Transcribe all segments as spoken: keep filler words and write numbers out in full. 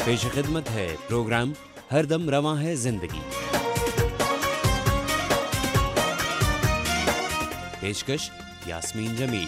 پیش خدمت ہے پروگرام ہر دم رواں ہے زندگی. پیشکش یاسمین جمیل.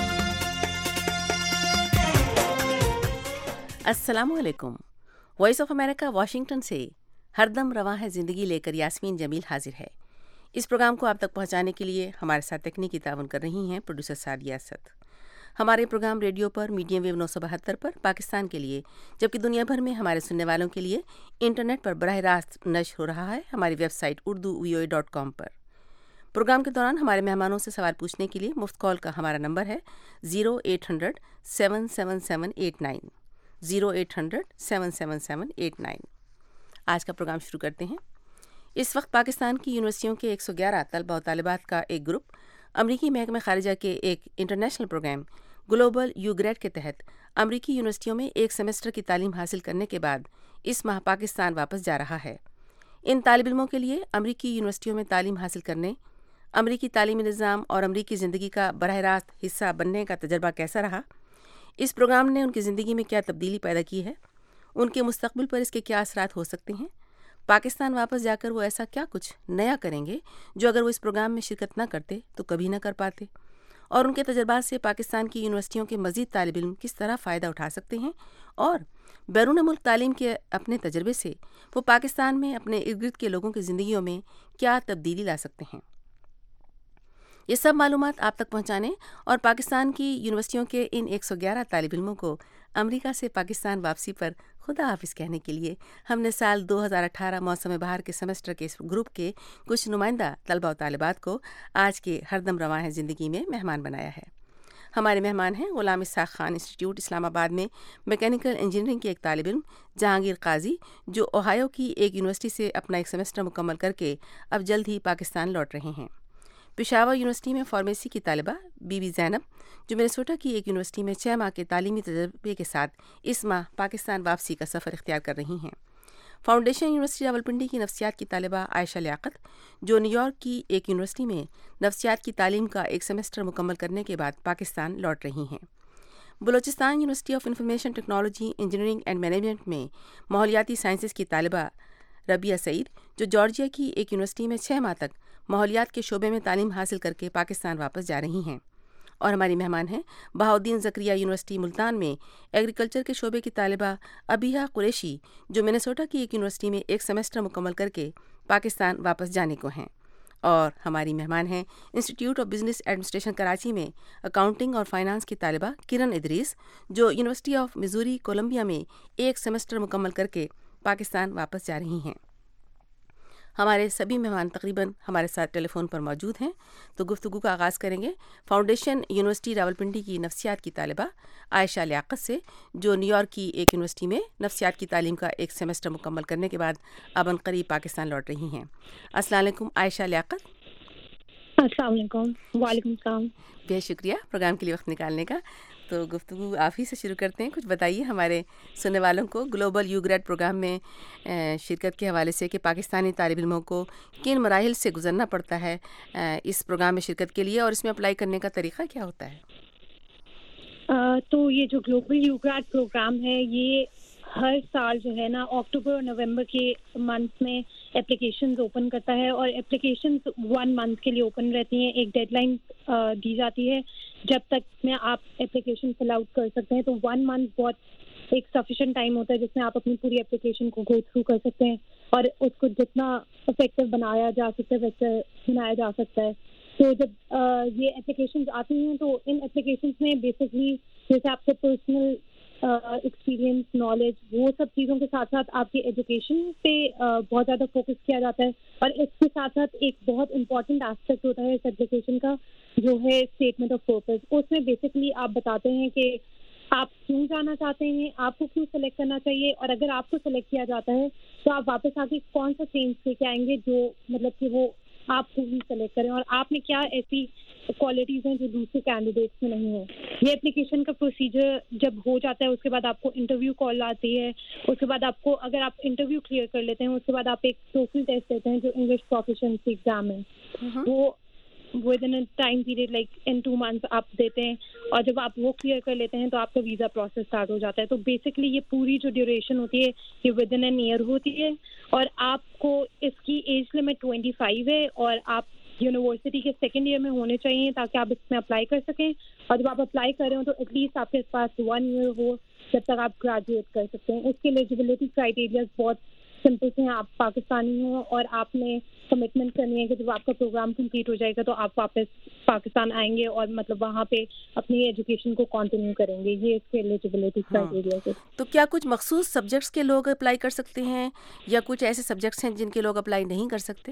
السلام علیکم. وائس آف امریکہ واشنگٹن سے ہر دم رواں ہے زندگی لے کر یاسمین جمیل حاضر ہے. اس پروگرام کو آپ تک پہنچانے کے لیے ہمارے ساتھ تکنیکی تعاون کر رہی ہیں پروڈیوسر سعدیہ اسد. ہمارے پروگرام ریڈیو پر میڈیم ویو نو سو بہتر پر پاکستان کے لیے، جبکہ دنیا بھر میں ہمارے سننے والوں کے لیے انٹرنیٹ پر براہ راست نشر ہو رہا ہے ہماری website Urdu V O A dot com پر. پروگرام کے دوران ہمارے مہمانوں سے سوال پوچھنے کے لیے مفت کال کا ہمارا نمبر ہے zero eight hundred seven seven seven eight nine zero eight hundred seven seven seven eight nine. آج کا پروگرام شروع کرتے ہیں. اس وقت پاکستان کی یونیورسٹیوں کے ایک سو گیارہ طلبہ و طالبات کا ایک گروپ امریکی محکمہ خارجہ کے ایک international programme global U grad کے تحت امریکی یونیورسٹیوں میں ایک سیمسٹر کی تعلیم حاصل کرنے کے بعد اس ماہ پاکستان واپس جا رہا ہے. ان طالب علموں کے لیے امریکی یونیورسٹیوں میں تعلیم حاصل کرنے، امریکی تعلیمی نظام اور امریکی زندگی کا براہ راست حصہ بننے کا تجربہ کیسا رہا؟ اس پروگرام نے ان کی زندگی میں کیا تبدیلی پیدا کی ہے؟ ان کے مستقبل پر اس کے کیا اثرات ہو سکتے ہیں؟ پاکستان واپس جا کر وہ ایسا کیا کچھ نیا کریں گے جو اگر وہ اس پروگرام میں شرکت نہ کرتے تو کبھی نہ کر پاتے؟ اور ان کے تجربات سے پاکستان کی یونیورسٹیوں کے مزید طالب علم کس طرح فائدہ اٹھا سکتے ہیں؟ اور بیرون ملک تعلیم کے اپنے تجربے سے وہ پاکستان میں اپنے ارد گرد کے لوگوں کی زندگیوں میں کیا تبدیلی لا سکتے ہیں؟ یہ سب معلومات آپ تک پہنچانے اور پاکستان کی یونیورسٹیوں کے ان ایک سو گیارہ طالب علموں کو امریکہ سے پاکستان واپسی پر خدا حافظ کہنے کے لیے ہم نے سال دو ہزار اٹھارہ موسم بہار کے سیمسٹر کے اس گروپ کے کچھ نمائندہ طلبہ و طالبات کو آج کے ہر دم رواں ہے زندگی میں مہمان بنایا ہے. ہمارے مہمان ہیں غلام اسحاق خان انسٹیٹیوٹ اسلام آباد میں میکینیکل انجینئرنگ کے ایک طالب علم جہانگیر قاضی، جو اوہایو کی ایک یونیورسٹی سے اپنا ایک سیمسٹر مکمل کر کے اب جلد ہی پاکستان لوٹ رہے ہیں. پشاور یونیورسٹی میں فارمیسی کی طالبہ بی بی زینب، جو منیسوٹا کی ایک یونیورسٹی میں چھ ماہ کے تعلیمی تجربے کے ساتھ اس ماہ پاکستان واپسی کا سفر اختیار کر رہی ہیں. فاؤنڈیشن یونیورسٹی راولپنڈی کی نفسیات کی طالبہ عائشہ لیاقت، جو نیو یارک کی ایک یونیورسٹی میں نفسیات کی تعلیم کا ایک سیمسٹر مکمل کرنے کے بعد پاکستان لوٹ رہی ہیں. Balochistan university of information technology engineering and management میں ماحولیاتی سائنسز کی طالبہ ربیہ سعید، جو جارجیا کی ایک یونیورسٹی میں چھ ماہ تک ماحولیات کے شعبے میں تعلیم حاصل کر کے پاکستان واپس جا رہی ہیں. اور ہماری مہمان ہیں بہاؤالدین زکریا یونیورسٹی ملتان میں ایگریکلچر کے شعبے کی طالبہ ابیہ قریشی، جو منیسوٹا کی ایک یونیورسٹی میں ایک سیمسٹر مکمل کر کے پاکستان واپس جانے کو ہیں. اور ہماری مہمان ہیں institute of business administration Karachi میں اکاؤنٹنگ اور فائنانس کی طالبہ کرن ادریس، جو یونیورسٹی آف میزوری کولمبیا میں ایک سیمسٹر مکمل کر کے پاکستان واپس جا رہی ہیں. ہمارے سبھی مہمان تقریباً ہمارے ساتھ ٹیلی فون پر موجود ہیں، تو گفتگو کا آغاز کریں گے فاؤنڈیشن یونیورسٹی راولپنڈی کی نفسیات کی طالبہ عائشہ لیاقت سے، جو نیو یارک کی ایک یونیورسٹی میں نفسیات کی تعلیم کا ایک سیمسٹر مکمل کرنے کے بعد اب عنقریب پاکستان لوٹ رہی ہیں. السلام علیکم عائشہ لیاقت. السلام علیکم. وعلیکم السلام. بہت شکریہ پروگرام کے لیے وقت نکالنے کا. تو گفتگو آپ ہی سے شروع کرتے ہیں. کچھ بتائیے ہمارے سننے والوں کو گلوبل یو گریڈ پروگرام میں شرکت کے حوالے سے کہ پاکستانی طالب علموں کو کن مراحل سے گزرنا پڑتا ہے اس پروگرام میں شرکت کے لیے، اور اس میں اپلائی کرنے کا طریقہ کیا ہوتا ہے؟ تو یہ جو گلوبل یو گریڈ پروگرام ہے، یہ ہر سال جو ہے نا اکتوبر اور نومبر کے منتھ میں اپلیکیشنز اوپن کرتا ہے، اور اپلیکیشنز ون منتھ کے لیے اوپن رہتی ہیں. ایک ڈیڈ لائن دی جاتی ہے جب تک میں آپ اپلیکیشن فل آؤٹ کر سکتے ہیں. تو ون منتھ بہت ایک سفیشینٹ ٹائم ہوتا ہے جس میں آپ اپنی پوری اپلیکیشن کو گو تھرو کر سکتے ہیں اور اس کو جتنا افیکٹو بنایا جا سکتا ہے ویسے بنایا جا سکتا ہے. تو جب یہ اپلیکیشنز آتی ہیں تو ان اپلیکیشنز میں بیسکلی جیسے آپ کے پرسنل ایکسپیرینس، نالج، وہ سب چیزوں کے ساتھ ساتھ آپ کی ایجوکیشن پہ بہت زیادہ فوکس کیا جاتا ہے. اور اس کے ساتھ ساتھ ایک بہت امپورٹنٹ ایسپیکٹ ہوتا ہے اس ایپلیکیشن کا، جو ہے اسٹیٹمنٹ آف پرپز. اس میں بیسکلی آپ بتاتے ہیں کہ آپ کیوں جانا چاہتے ہیں، آپ کو کیوں سلیکٹ کرنا چاہیے، اور اگر آپ کو سلیکٹ کیا جاتا ہے تو آپ واپس آ کے کون سا چینج لے کے آئیں گے جو مطلب کہ وہ آپ کو ہی سلیکٹ کریں، اور آپ میں کیا ایسی کوالٹیز ہیں جو دوسرے کینڈیڈیٹس میں نہیں ہیں. یہ اپلیکیشن کا پروسیجر جب ہو جاتا ہے اس کے بعد آپ کو انٹرویو کال آتی ہے. اس کے بعد آپ کو اگر آپ انٹرویو کلیئر کر لیتے ہیں اس کے بعد آپ ایک ٹوفل ٹیسٹ دیتے ہیں جو انگلش پروفیشنسی ایگزام ہے. وہ with in time period like in two months آپ دیتے ہیں, اور جب آپ وہ کلیئر کر لیتے ہیں تو آپ کا ویزا پروسیس اسٹارٹ ہو جاتا ہے. تو بیسکلی یہ پوری جو ڈیوریشن ہوتی ہے یہ ود ان این ایئر ہوتی ہے, اور آپ کو اس کی ایج لمٹ ٹوینٹی فائیو ہے, اور آپ یونیورسٹی کے سیکنڈ ایئر میں ہونے چاہیے تاکہ آپ اس میں اپلائی کر سکیں. اور جب آپ اپلائی کر رہے ہوں تو ایٹ لیسٹ آپ کے پاس ون ایئر ہو جب تک آپ گریجویٹ کر سکتے ہیں. اس کے ایلیجیبلٹی کرائٹیریاز بہت سمپل سے ہیں. آپ پاکستانی ہوں اور آپ نے کمٹمنٹ کرنی ہے کہ جب آپ کا پروگرام کمپلیٹ ہو جائے گا تو آپ واپس پاکستان آئیں گے اور مطلب وہاں پہ اپنی ایجوکیشن کو کنٹینیو کریں گے. یہ اس کے ایلیجیبلٹی کرائٹیریاز ہے. تو کیا کچھ مخصوص سبجیکٹس کے لوگ اپلائی کر سکتے ہیں یا کچھ ایسے سبجیکٹس ہیں جن کے لوگ اپلائی نہیں کر سکتے؟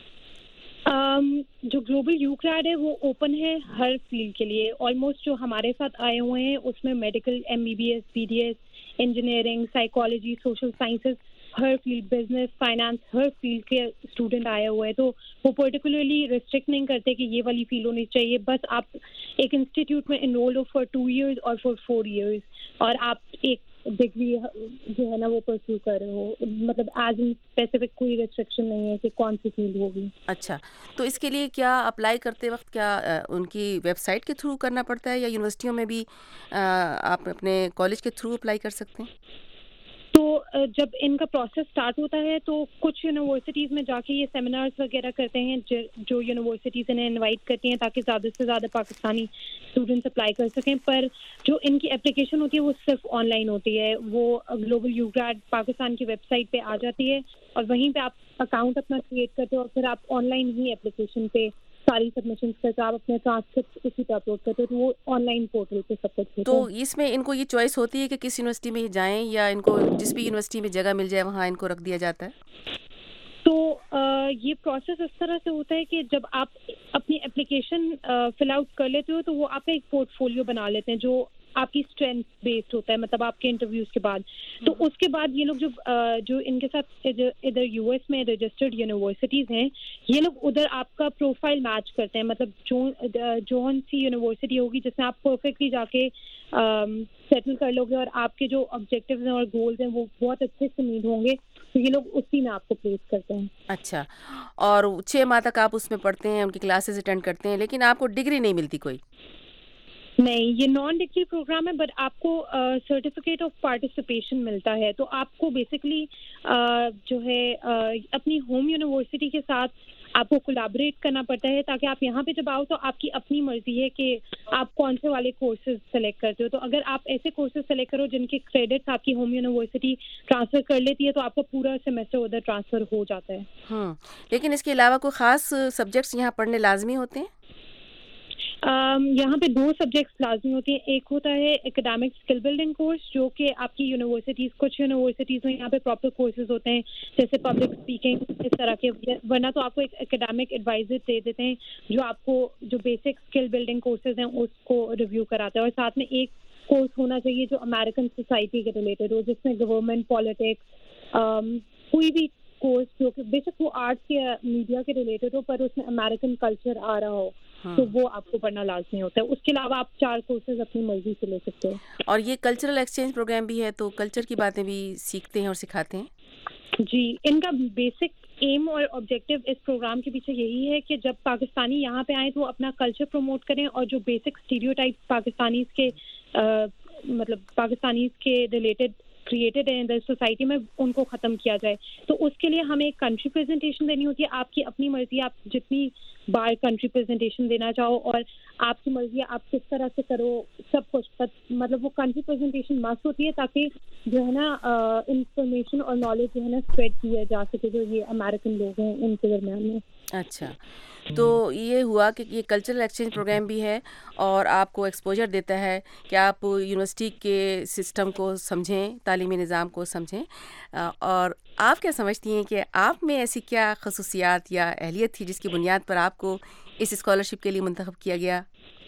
Um, جو گلوبل یو کریڈ ہے وہ اوپن ہے ہر فیلڈ کے لیے. آلموسٹ جو ہمارے ساتھ آئے ہوئے ہیں اس میں medical, M B B S, B D S, engineering, psychology, social sciences, ہر فیلڈ, بزنس, فائنانس, ہر فیلڈ کے اسٹوڈنٹ آئے ہوئے ہیں. تو وہ پرٹیکولرلی ریسٹرکٹ نہیں کرتے کہ یہ والی فیلڈ ہونی چاہیے. بس آپ ایک انسٹیٹیوٹ میں انرول ہو فار ٹو ایئرز اور فار فور ایئرز, اور آپ ایک ڈگری جو ہے نا وہ پرسیو کر رہے ہو. مطلب ایز ان اسپیسیفک کوئی ریسٹرکشن نہیں ہے کہ کون سی فیلڈ ہوگی. اچھا, تو اس کے لیے کیا اپلائی کرتے وقت کیا ان کی ویب سائٹ کے تھرو کرنا پڑتا ہے یا یونیورسٹیوں میں بھی آپ اپنے کالج کے تھرو اپلائی کر سکتے ہیں؟ تو جب ان کا پروسیس اسٹارٹ ہوتا ہے تو کچھ یونیورسٹیز میں جا کے یہ سیمینارز وغیرہ کرتے ہیں جو یونیورسٹیز انہیں انوائٹ کرتی ہیں تاکہ زیادہ سے زیادہ پاکستانی اسٹوڈنٹس اپلائی کر سکیں. پر جو ان کی اپلیکیشن ہوتی ہے وہ صرف آن لائن ہوتی ہے. وہ گلوبل یو گریڈ پاکستان کی ویب سائٹ پہ آ جاتی ہے اور وہیں پہ آپ اکاؤنٹ اپنا کریٹ کرتے ہو اور پھر آپ آن لائن ہی اپلیکیشن پہ ساری سبمیشنز کرتے آپ اپنے ٹرانسکرپٹ اسی پہ اپلوڈ کرتے ہو. تو وہ آن لائن پورٹل پہ سب کچھ. تو اس میں ان کو یہ چوائس ہوتی ہے کہ کس یونیورسٹی میں جائیں یا ان کو جس بھی یونیورسٹی میں جگہ مل جائے وہاں ان کو رکھ دیا جاتا ہے؟ تو یہ پروسیس اس طرح سے ہوتا ہے کہ جب آپ اپنی اپلیکیشن فل آؤٹ کر لیتے ہو تو وہ آپ کا ایک پورٹ فولیو بنا لیتے ہیں جو آپ کی اسٹرینتھ بیسڈ ہوتا ہے, مطلب آپ کے انٹرویوز کے بعد. تو اس کے بعد یہ لوگ جو جو ان کے ساتھ ادھر یو ایس میں رجسٹرڈ یونیورسٹیز ہیں یہ لوگ ادھر آپ کا پروفائل میچ کرتے ہیں. مطلب جو جون سی یونیورسٹی ہوگی جس میں آپ پرفیکٹلی جا کے سیٹل کر لو گے اور آپ کے جو آبجیکٹیوز ہیں اور گولز ہیں وہ بہت اچھے سے میٹ ہوں گے تو یہ لوگ اسی میں آپ کو پلیس کرتے ہیں. اچھا, اور چھ ماہ تک آپ اس میں پڑھتے ہیں, ان کی کلاسز اٹینڈ کرتے ہیں, لیکن آپ کو ڈگری نہیں ملتی کوئی؟ نہیں, یہ نان ڈگری پروگرام ہے بٹ آپ کو سرٹیفکیٹ آف پارٹیسپیشن ملتا ہے. تو آپ کو بیسکلی جو ہے اپنی ہوم یونیورسٹی کے ساتھ آپ کو کولیبریٹ کرنا پڑتا ہے تاکہ آپ یہاں پہ جب آؤ تو آپ کی اپنی مرضی ہے کہ آپ کون سے والے کورسز سلیکٹ کرتے ہو. تو اگر آپ ایسے کورسز سلیکٹ کرو جن کے کریڈٹس آپ کی ہوم یونیورسٹی ٹرانسفر کر لیتی ہے تو آپ کا پورا سیمسٹر ادھر ٹرانسفر ہو جاتا ہے. ہوں, لیکن اس کے علاوہ کوئی خاص سبجیکٹس یہاں پڑھنے لازمی ہوتے ہیں؟ یہاں پہ دو سبجیکٹس لازمی ہوتی ہیں. ایک ہوتا ہے اکیڈیمک اسکل بلڈنگ کورس جو کہ آپ کی یونیورسٹیز کچھ یونیورسٹیز میں یہاں پہ پراپر کورسز ہوتے ہیں جیسے پبلک اسپیکنگ اس طرح کے, ورنہ تو آپ کو ایک اکیڈیمک ایڈوائزر دے دیتے ہیں جو آپ کو جو بیسک اسکل بلڈنگ کورسز ہیں اس کو ریویو کراتا ہے. اور ساتھ میں ایک کورس ہونا چاہیے جو امیریکن سوسائٹی کے ریلیٹڈ ہو جس میں گورنمنٹ, پالیٹکس, کوئی بھی کورس جو کہ بے شک وہ آرٹس یا میڈیا کے ریلیٹڈ ہو پر اس میں امیریکن کلچر آ رہا ہو تو وہ آپ کو پڑھنا لازمی ہوتا ہے. اس کے علاوہ آپ چار کورسز اپنی مرضی سے لے سکتے ہیں. اور یہ کلچرل ایکسچینج پروگرام بھی ہے تو کلچر کی باتیں بھی سیکھتے ہیں اور سکھاتے ہیں؟ جی, ان کا بیسک ایم اور آبجیکٹیو اس پروگرام کے پیچھے یہی ہے کہ جب پاکستانی یہاں پہ آئیں تو اپنا کلچر پروموٹ کریں اور جو بیسک اسٹیریوٹائپس پاکستانیز کے مطلب پاکستانیز کے ریلیٹڈ کریٹڈ ہیں ادھر سوسائٹی میں ان کو ختم کیا جائے. تو اس کے لیے ہمیں ایک کنٹری پریزنٹیشن دینی ہوتی ہے. آپ کی اپنی مرضی, آپ جتنی بار کنٹری پریزنٹیشن دینا چاہو اور آپ کی مرضی ہے آپ کس طرح سے کرو سب کچھ. مطلب وہ کنٹری پریزنٹیشن مست ہوتی ہے تاکہ جو ہے نا انفارمیشن اور نالج جو ہے نا اسپریڈ کیا جا سکے جو یہ امیریکن لوگ ہیں ان کے درمیان میں. اچھا, تو یہ ہوا کہ یہ کلچرل ایکسچینج پروگرام بھی ہے اور آپ کو ایکسپوجر دیتا ہے کہ آپ یونیورسٹی کے سسٹم کو سمجھیں, تعلیمی نظام کو سمجھیں. اور آپ کیا سمجھتی ہیں کہ آپ میں ایسی کیا خصوصیات یا اہلیت تھی جس کی بنیاد پر آپ کو اس اسکالرشپ کے لیے منتخب کیا گیا؟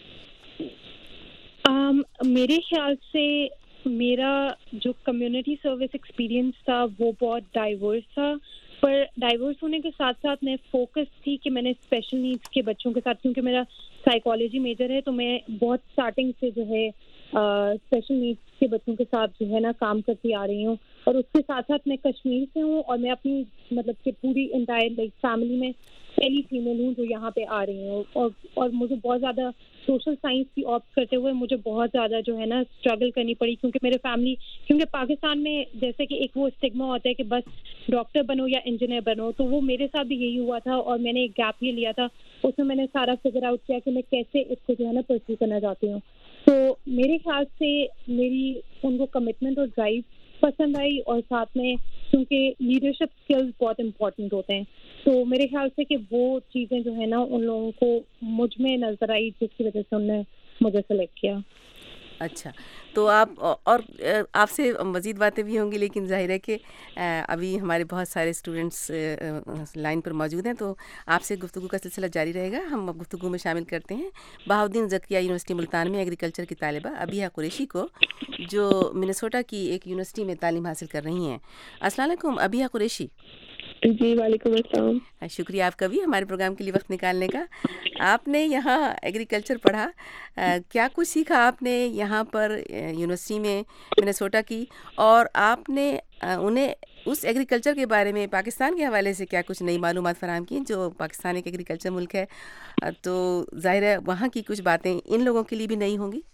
um, میرے خیال سے میرا جو کمیونٹی سروس ایکسپیرینس تھا وہ بہت ڈائیورس تھا, پر ڈائیورس ہونے کے ساتھ ساتھ میں فوکس تھی کہ میں نے اسپیشل نیڈس کے بچوں کے ساتھ, کیونکہ میرا سائیکالوجی میجر ہے, تو میں بہت اسٹارٹنگ سے جو ہے اسپیشل نیڈس کے بچوں کے ساتھ جو ہے نا کام کرتی آ رہی ہوں, اور اس کے ساتھ ساتھ میں کشمیر سے ہوں, اور میں اپنی مطلب کہ پوری انٹائر لائک فیملی میں پہلی فیمیل ہوں جو یہاں پہ آ رہی ہوں, اور اور مجھے بہت زیادہ سوشل سائنس کی آپٹ کرتے ہوئے مجھے بہت زیادہ جو ہے نا اسٹرگل کرنی پڑی, کیونکہ میرے فیملی کیونکہ پاکستان میں جیسے کہ ایک وہ اسٹگما ہوتا ہے کہ بس ڈاکٹر بنو یا انجینئر بنو, تو وہ میرے ساتھ بھی یہی ہوا تھا, اور میں نے ایک گیپ یہ لیا تھا, اس میں میں نے سارا فگر آؤٹ کیا کہ میں کیسے اس کو جو ہے نا پرسیو کرنا چاہتی ہوں. تو میرے خیال سے میری ان کو کمٹمنٹ اور ڈرائیو پسند آئی, اور ساتھ میں کیونکہ لیڈرشپ اسکلز بہت امپورٹنٹ ہوتے ہیں, تو میرے خیال سے کہ وہ چیزیں جو ہے نا ان لوگوں کو مجھ میں نظر آئی, جس کی وجہ سے انہوں نے مجھے سلیکٹ کیا. اچھا, تو آپ اور آپ سے مزید باتیں بھی ہوں گی, لیکن ظاہر ہے کہ ابھی ہمارے بہت سارے اسٹوڈنٹس لائن پر موجود ہیں, تو آپ سے گفتگو کا سلسلہ جاری رہے گا. ہم گفتگو میں شامل کرتے ہیں بہاؤالدین زکریا یونیورسٹی ملتان میں ایگریکلچر کی طالبہ ابیہ قریشی کو, جو منیسوٹا کی ایک یونیورسٹی میں تعلیم حاصل کر رہی ہیں. السلام علیکم ابیہ قریشی. جی وعلیکم السلام. شکریہ آپ کا بھی ہمارے پروگرام کے لیے وقت نکالنے کا. آپ نے یہاں ایگریکلچر پڑھا, کیا کچھ سیکھا آپ نے یہاں پر یونیورسٹی میں منیسوٹا کی, اور آپ نے انہیں اس ایگریکلچر کے بارے میں پاکستان کے حوالے سے کیا کچھ نئی معلومات فراہم کی؟ جو پاکستان ایک ایگریکلچر ملک ہے, تو ظاہر ہے وہاں کی کچھ باتیں ان لوگوں کے لیے بھی نئی ہوں گی.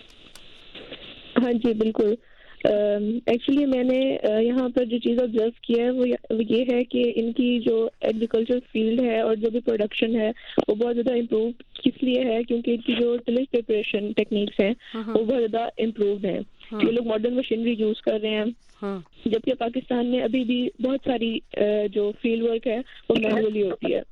ہاں جی بالکل. ایکچولی میں نے یہاں پر جو چیز آبزرو کیا ہے وہ یہ ہے کہ ان کی جو ایگریکلچر فیلڈ ہے اور جو بھی پروڈکشن ہے وہ بہت زیادہ امپروو کس لیے ہے, کیونکہ ان کی جو ٹلج پریپریشن ٹیکنیکس ہیں وہ بہت زیادہ امپرووڈ ہیں. یہ لوگ ماڈرن مشینری یوز کر رہے ہیں, جبکہ پاکستان میں ابھی بھی بہت ساری جو فیلڈ ورک ہے وہ مینولی ہوتی ہے.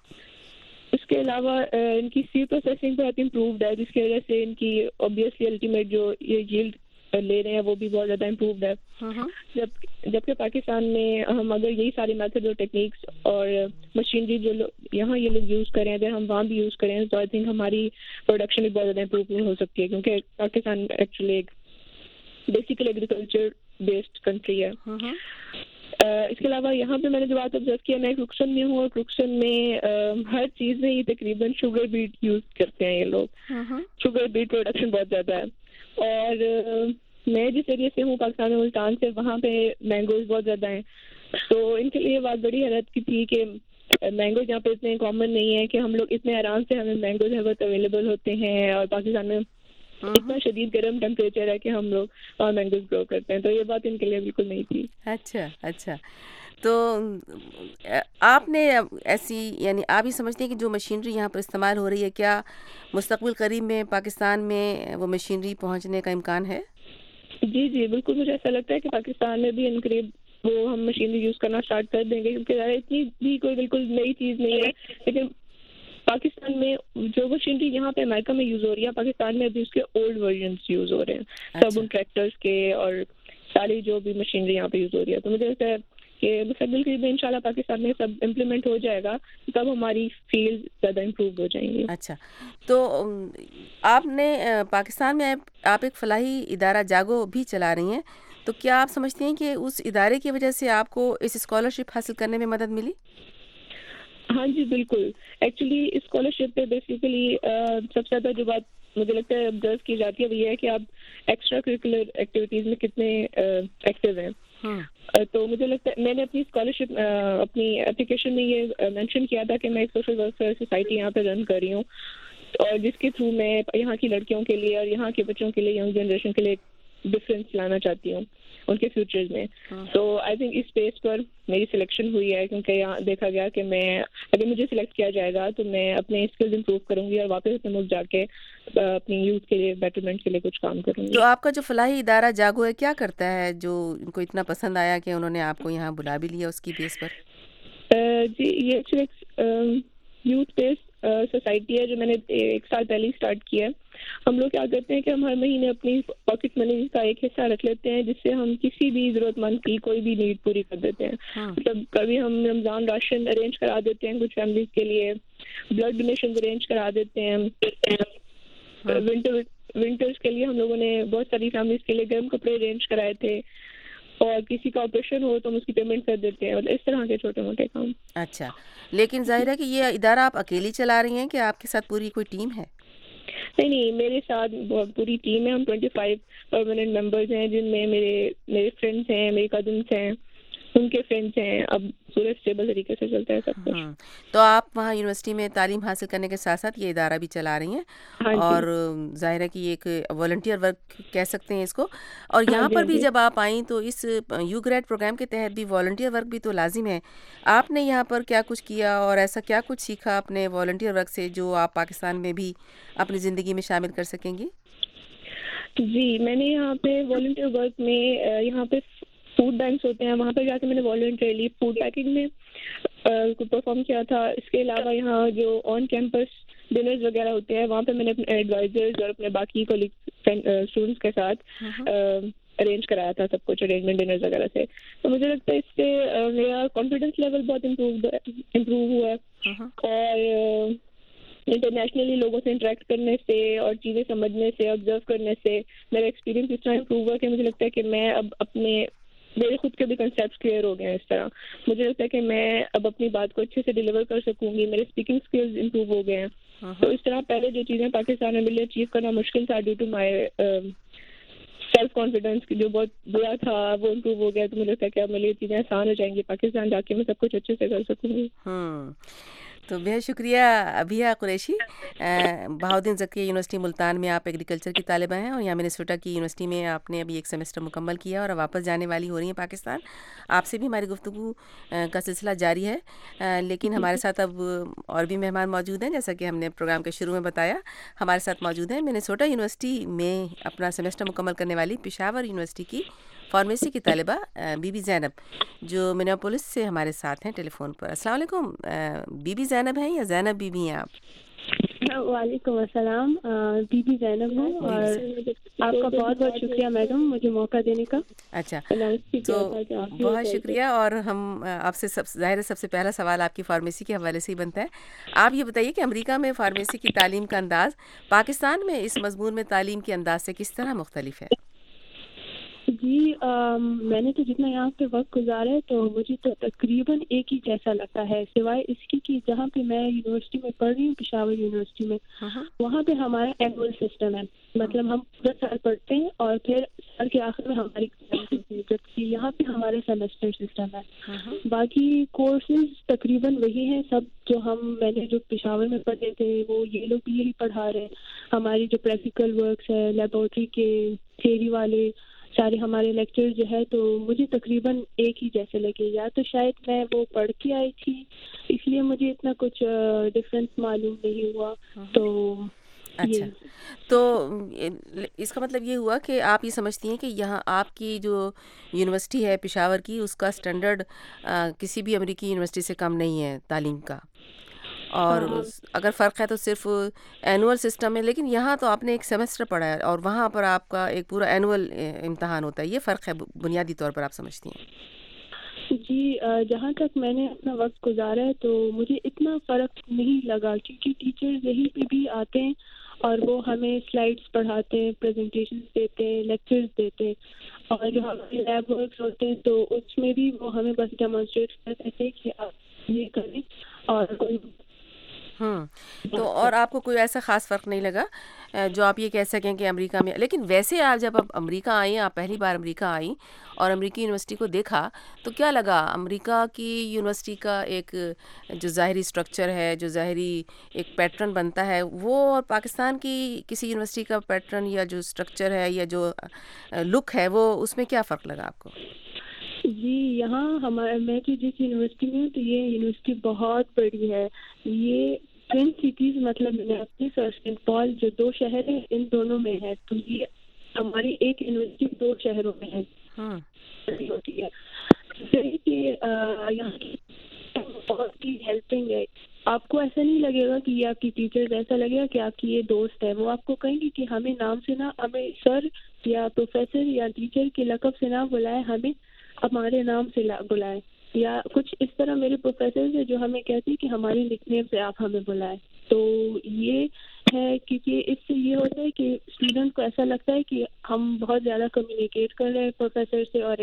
اس کے علاوہ ان کی سیڈ پروسیسنگ بہت امپرووڈ ہے, جس کی وجہ سے ان کی اوبیسلی الٹیمیٹ جو یہ ییلڈ لے رہے ہیں وہ بھی بہت زیادہ امپرووڈ ہے. جب جبکہ پاکستان میں ہم اگر یہی سارے میتھڈ اور ٹیکنیکس اور مشینری جو یہاں یہ لوگ یوز کریں اگر ہم وہاں بھی یوز کریں تو آئی تھنک ہماری پروڈکشن بھی بہت زیادہ امپروو ہو سکتی ہے, کیونکہ پاکستان ایکچولی ایک بیسیکل ایگریکلچر بیسڈ کنٹری ہے. اس کے علاوہ یہاں پہ میں نے جو بات آبزرو کیا, میں کروکسن میں ہوں, اور کروکسن میں ہر چیز میں یہ تقریباً شوگر بیٹ یوز کرتے ہیں یہ لوگ. شوگر بیٹ پروڈکشن بہت زیادہ ہے, اور میں جس ایریا سے ہوں پاکستان میں ملتان سے, وہاں پہ مینگوز بہت زیادہ ہیں. تو ان کے لیے بات بڑی حیرت کی تھی کہ مینگوز یہاں پہ اتنے کامن نہیں ہے کہ ہم لوگ اتنے آرام سے ہمیں مینگوز ہے بہت اویلیبل ہوتے ہیں, اور پاکستان میں اتنا شدید گرم ٹیمپریچر ہے کہ ہم لوگ اور مینگوز گرو کرتے ہیں. تو یہ بات ان کے لیے بالکل نہیں تھی. اچھا اچھا, تو آپ نے ایسی یعنی آپ یہ سمجھتے ہیں کہ جو مشینری یہاں پر استعمال ہو رہی ہے, کیا مستقبل قریب میں پاکستان میں وہ مشینری پہنچنے کا امکان ہے؟ جی جی بالکل, مجھے ایسا لگتا ہے کہ پاکستان میں بھی ان قریب وہ ہم مشینری یوز کرنا اسٹارٹ کر دیں گے, کیونکہ اتنی بھی کوئی بالکل نئی چیز نہیں ہے. لیکن پاکستان میں جو مشینری یہاں پہ امریکہ میں یوز ہو رہی ہے, پاکستان میں ابھی اس کے اولڈ ورژنس یوز ہو رہے ہیں, سب ان ٹریکٹرس کے اور ساری جو بھی مشینری یہاں پہ یوز ہو رہی ہے. تو مجھے لگتا ہے کہ مستقبل کے لیے انشاءاللہ پاکستان میں سب امپلیمنٹ ہو جائے گا, تب ہماری فیلڈ زیادہ امپروو ہو جائیں گی. اچھا, تو آپ نے پاکستان میں آپ ایک فلاحی ادارہ جاگو بھی چلا رہی ہیں, تو کیا آپ سمجھتے ہیں کہ اس ادارے کی وجہ سے آپ کو اس اسکالرشپ حاصل کرنے میں مدد ملی؟ ہاں جی بالکل. ایکچولی اسکالرشپ پہ بیسیکلی سب سے زیادہ جو بات مجھے لگتا ہے آبزرو کی جاتی ہے وہ یہ ہے کہ آپ ایکسٹرا کریکولر ایکٹیویٹیز میں کتنے ایکٹیو ہیں. تو مجھے لگتا ہے میں نے اپنی اسکالرشپ اپنی اپلیکیشن میں یہ مینشن کیا تھا کہ میں ایک سوشل ویلفیئر سوسائٹی یہاں پہ رن کر رہی ہوں, اور جس کے تھرو میں یہاں کی لڑکیوں کے لیے اور یہاں کے بچوں کے لیے, ینگ جنریشن کے لیے ڈفرینس لانا چاہتی ہوں ان کے فیوچرز میں. تو آئی تھنک اس بیس پر میری سلیکشن ہوئی ہے, کیونکہ یہاں دیکھا گیا کہ میں اگر مجھے سلیکٹ کیا جائے گا تو میں اپنے اسکلز امپروو کروں گی اور واپس اپنے ملک جا کے اپنی یوتھ کے لیے بیٹرمنٹ کے لیے کچھ کام کروں گی. تو آپ کا جو فلاحی ادارہ جاگو ہے کیا کرتا ہے جو ان کو اتنا پسند آیا کہ انہوں نے آپ کو یہاں بلا بھی لیا اس کی بیس پر؟ جی یہ ایکچولی یوتھ بیس سوسائٹی ہے جو میں نے ایک سال پہلے اسٹارٹ کیا ہے. ہم لوگ کیا کرتے ہیں کہ ہم ہر مہینے اپنی پاکٹ منی کا ایک حصہ رکھ لیتے ہیں, جس سے ہم کسی بھی ضرورت مند کی کوئی بھی نیڈ پوری کر دیتے ہیں. مطلب کبھی ہم رمضان راشن ارینج کرا دیتے ہیں کچھ فیملیز کے لیے, بلڈ ڈونیشن ارینج کرا دیتے ہیں, ونٹر ونٹرز کے لیے ہم لوگوں نے بہت ساری فیملیز کے لیے گرم کپڑے ارینج کرائے تھے, اور کسی کا آپریشن ہو تو ہم اس کی پیمنٹ کر دیتے ہیں, اور اس طرح کے چھوٹے موٹے کام. اچھا, لیکن ظاہر ہے کہ یہ ادارہ آپ اکیلی چلا رہی ہیں کہ آپ کے ساتھ پوری کوئی ٹیم ہے؟ نہیں نہیں, میرے ساتھ بہت پوری ٹیم ہے. ہم ٹوینٹی فائیو پرماننٹ ممبرز ہیں, جن میں میرے میرے فرینڈس ہیں, میری کزنس ہیں, ان کے فرینڈس ہیں. اب پورے اسٹیبل طریقے سے چلتا ہے سب کچھ. تو آپ وہاں یونیورسٹی میں تعلیم حاصل کرنے کے ساتھ ساتھ یہ ادارہ بھی چلا رہی ہیں, اور ظاہر ہے کہ یہ ایک والنٹیئر ورک کہہ سکتے ہیں اس کو. اور یہاں پر بھی جب آپ آئیں تو اس یو گریڈ پروگرام کے تحت بھی والنٹیئر ورک بھی تو لازم ہے. آپ نے یہاں پر کیا کچھ کیا اور ایسا کیا کچھ سیکھا اپنے والنٹیئر ورک سے جو آپ پاکستان میں بھی اپنی زندگی میں شامل کر سکیں گی؟ جی, میں نے یہاں پہ والنٹیئر ورک میں یہاں پہ فوڈ بینکس ہوتے ہیں, وہاں پہ جا کے میں نے والنٹریلی فوڈ پیکنگ میں پرفارم کیا تھا. اس کے علاوہ یہاں جو آن کیمپس ڈنرز وغیرہ ہوتے ہیں, وہاں پہ میں نے اپنے ایڈوائزرز اور اپنے باقی کولیگ اسٹوڈنٹس کے ساتھ ارینج کرایا تھا سب کچھ, ارینجمنٹ ڈنرز وغیرہ سے. تو مجھے لگتا ہے اس سے میرا کانفیڈنس لیول بہت امپروو امپروو ہوا ہے, اور انٹرنیشنلی لوگوں سے انٹریکٹ کرنے سے اور چیزیں سمجھنے سے, آبزرو کرنے سے میرا ایکسپیرینس اس طرح امپروو ہوا کہ مجھے لگتا ہے کہ میں اب اپنے میرے خود کے بھی کنسیپٹس کلیئر ہو گئے ہیں. اس طرح مجھے لگتا ہے کہ میں اب اپنی بات کو اچھے سے ڈیلیور کر سکوں گی. میرے اسپیکنگ اسکلز امپروو ہو گئے ہیں. تو اس طرح پہلے جو چیزیں پاکستان میں میرے اچیو کرنا مشکل تھا due to my self confidence جو بہت برا تھا, وہ امپروو ہو گیا. تو مجھے لگتا ہے کہ اب میرے لیے چیزیں آسان ہو جائیں گی, پاکستان جا کے میں سب کچھ اچھے سے کر سکوں گی. تو بہت شکریہ ابھیا قریشی. بہاؤدین زکریا یونیورسٹی ملتان میں آپ ایگریکلچر کی طالبہ ہیں, اور یہاں منیسوٹا کی یونیورسٹی میں آپ نے ابھی ایک سیمسٹر مکمل کیا اور واپس جانے والی ہو رہی ہیں پاکستان. آپ سے بھی ہماری گفتگو کا سلسلہ جاری ہے, لیکن ہمارے ساتھ اب اور بھی مہمان موجود ہیں. جیسا کہ ہم نے پروگرام کے شروع میں بتایا, ہمارے ساتھ موجود ہیں منیسوٹا یونیورسٹی میں اپنا سیمسٹر مکمل کرنے والی پشاور یونیورسٹی کی فارمیسی کی طالبہ بی بی زینب, جو منیاپولس سے ہمارے ساتھ ہیں ٹیلی فون پر. السلام علیکم, بی بی زینب ہیں یا زینب بی بی ہیں آپ؟ وعلیکم السلام, بی بی زینب ہوں, اور آپ کا بہت بہت شکریہ میڈم مجھے موقع دینے کا. اچھا, تو بہت شکریہ. اور ہم آپ سے سب ظاہر سب سے پہلا سوال آپ کی فارمیسی کے حوالے سے ہی بنتا ہے. آپ یہ بتائیے کہ امریکہ میں فارمیسی کی تعلیم کا انداز پاکستان میں اس مضمون میں تعلیم کے انداز سے کس طرح مختلف ہے؟ جی, میں نے تو جتنا یہاں پہ وقت گزارا ہے تو مجھے تو تقریباً ایک ہی جیسا لگتا ہے, سوائے اس کی کہ جہاں پہ میں یونیورسٹی میں پڑھ رہی ہوں پشاور یونیورسٹی میں, وہاں پہ ہمارا اینول سسٹم ہے. مطلب ہم پورا سال پڑھتے ہیں اور پھر سال کے آخر میں ہماری ہوتی ہے, جبکہ یہاں پہ ہمارے سیمسٹر سسٹم ہے. باقی کورسز تقریباً وہی ہیں سب جو ہم میں نے جو پشاور میں پڑھے تھے, وہ یہ لوگ بھی یہی پڑھا رہے ہیں. ہماری جو پریکٹیکل ورکس ہے, لیبورٹری کے تھیوری والے سارے ہمارے لیکچر جو ہے, تو مجھے تقریباً ایک ہی جیسے لگے. یا تو شاید میں وہ پڑھ کے آئی تھی اس لیے مجھے اتنا کچھ ڈفرینس معلوم نہیں ہوا. تو اچھا, تو اس کا مطلب یہ ہوا کہ آپ یہ سمجھتی ہیں کہ یہاں آپ کی جو یونیورسٹی ہے پشاور کی, اس کا اسٹینڈرڈ کسی بھی امریکی یونیورسٹی سے کم نہیں ہے تعلیم کا, اور اگر فرق ہے تو صرف اینول سسٹم ہے. لیکن یہاں تو آپ نے ایک سیمسٹر پڑھا ہے اور وہاں پر آپ کا ایک پورا اینول امتحان ہوتا ہے. یہ فرق ہے بنیادی طور پر آپ سمجھتی ہیں؟ جی, جہاں تک میں نے اپنا وقت گزارا ہے تو مجھے اتنا فرق نہیں لگا, کیونکہ ٹیچرز یہیں پہ بھی آتے ہیں اور وہ ہمیں سلائڈس پڑھاتے ہیں, پریزنٹیشنز دیتے ہیں, لیکچرز دیتے ہیں, اور جو ہمارے لیب ورکس ہوتے ہیں تو اس میں بھی وہ ہمیں بس ڈیمونسٹریٹ کرتے تھے کہ آپ یہ کریں. اور ہوں تو اور آپ کو کوئی ایسا خاص فرق نہیں لگا جو آپ یہ کہہ سکیں کہ امریکہ میں؟ لیکن ویسے آپ جب آپ امریکہ آئیں, آپ پہلی بار امریکہ آئیں اور امریکی یونیورسٹی کو دیکھا, تو کیا لگا امریکہ کی یونیورسٹی کا ایک جو ظاہری اسٹرکچر ہے, جو ظاہری ایک پیٹرن بنتا ہے, وہ اور پاکستان کی کسی یونیورسٹی کا پیٹرن یا جو اسٹرکچر ہے یا جو لک ہے, وہ اس میں کیا فرق لگا آپ کو؟ جی, یہاں ہمارا میں تو جس یونیورسٹی میں ہوں تو یہ یونیورسٹی بہت بڑی ہے. یہ ٹوین سٹیز مطلب منیاپولس اور سینٹ پال جو دو شہر ہیں ان دونوں میں ہے, تو یہ ہماری ایک یونیورسٹی دو شہروں میں ہے ہوتی ہے. کہ یہاں کی بہت ہی ہیلپنگ ہے. آپ کو ایسا نہیں لگے گا کہ یہ آپ کی ٹیچرز, ایسا لگے گا کہ آپ کی یہ دوست ہے. وہ آپ کو کہیں گے کہ ہمیں نام سے نہ ہمیں سر یا پروفیسر یا ٹیچر کے لقب سے نہ بلائے, ہمیں ہمارے نام سے بلائیں. یا کچھ اس طرح میرے پروفیسرز ہیں جو ہمیں کہتے ہیں کہ ہماری نک نیم سے آپ ہمیں بلائیں. تو یہ ہے کیونکہ اس سے یہ ہوتا ہے کہ اسٹوڈنٹ کو ایسا لگتا ہے کہ ہم بہت زیادہ کمیونیکیٹ کر رہے ہیں پروفیسر سے, اور ایک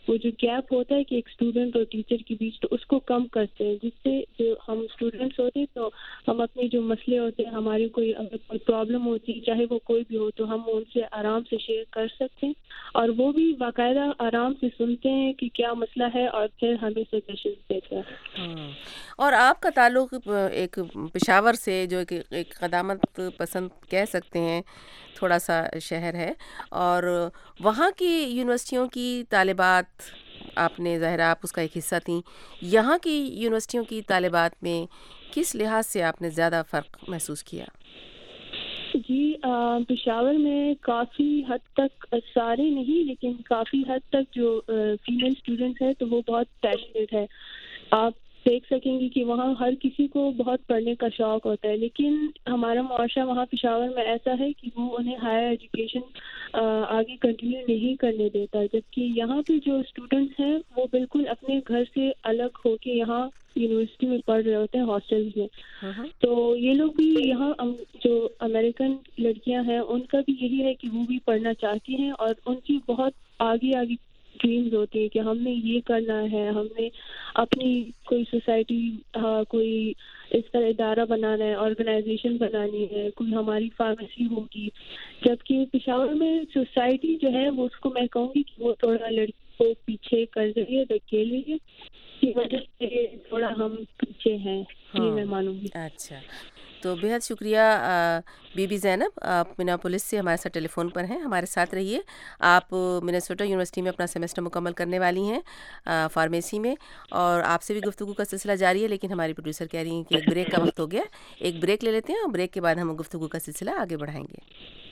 وہ جو گیپ ہوتا ہے کہ ایک اسٹوڈنٹ اور ٹیچر کے بیچ، تو اس کو کم کرتے ہیں، جس سے جو ہم اسٹوڈنٹس ہوتے ہیں تو ہم اپنے جو مسئلے ہوتے ہیں، ہماری کوئی اگر کوئی پرابلم ہوتی ہے چاہے وہ کوئی بھی ہو، تو ہم ان سے آرام سے شیئر کر سکتے ہیں، اور وہ بھی باقاعدہ آرام سے سنتے ہیں کہ کیا مسئلہ ہے اور پھر ہمیں سجیشن دیتے ہیں۔ اور آپ کا تعلق ایک پشاور سے جو کہ ایک قدامت پسند کہہ سکتے ہیں تھوڑا سا شہر ہے، اور وہاں کی یونیورسٹیوں کی طالبات، آپ نے ظاہر آپ اس کا ایک حصہ تھیں، یہاں کی یونیورسٹیوں کی طالبات میں کس لحاظ سے آپ نے زیادہ فرق محسوس کیا؟ جی پشاور میں کافی حد تک، سارے نہیں لیکن کافی حد تک جو فیمیل اسٹوڈنٹس ہیں تو وہ بہت پیشنیٹ ہے. آپ دیکھ سکیں گے کہ وہاں ہر کسی کو بہت پڑھنے کا شوق ہوتا ہے، لیکن ہمارا معاشرہ وہاں پشاور میں ایسا ہے کہ وہ انہیں ہائر ایجوکیشن آگے کنٹینیو نہیں کرنے دیتا، جبکہ یہاں پہ جو اسٹوڈنٹس ہیں وہ بالکل اپنے گھر سے الگ ہو کے یہاں یونیورسٹی میں پڑھ رہے ہوتے ہیں ہاسٹلز میں. تو یہ لوگ بھی یہاں جو امریکن لڑکیاں ہیں ان کا بھی یہی ہے کہ وہ بھی پڑھنا چاہتی ہیں، اور ان کی بہت آگے آگے ڈریمز ہوتی ہیں کہ ہم نے یہ کرنا ہے، ہم نے اپنی کوئی سوسائٹی، کوئی اس کا ادارہ بنانا ہے، آرگنائزیشن بنانی ہے، کوئی ہماری فارمیسی ہوگی. جبکہ پشاور میں سوسائٹی جو ہے وہ اس کو میں کہوں گی کہ وہ تھوڑا لڑکی کو پیچھے کر رہی ہے، دھکیل رہی ہے، کی وجہ سے تھوڑا ہم پیچھے ہیں، یہ میں مانوں گی. اچھا، تو بہت شکریہ بی بی زینب، آپ منیاپولس سے ہمارے ساتھ ٹیلی فون پر ہیں، ہمارے ساتھ رہیے. آپ منیسوٹا یونیورسٹی میں اپنا سیمسٹر مکمل کرنے والی ہیں فارمیسی میں، اور آپ سے بھی گفتگو کا سلسلہ جاری ہے، لیکن ہماری پروڈیوسر کہہ رہی ہیں کہ ایک بریک کا وقت ہو گیا. ایک بریک لے لیتے ہیں، اور بریک کے بعد ہم گفتگو کا سلسلہ آگے بڑھائیں گے.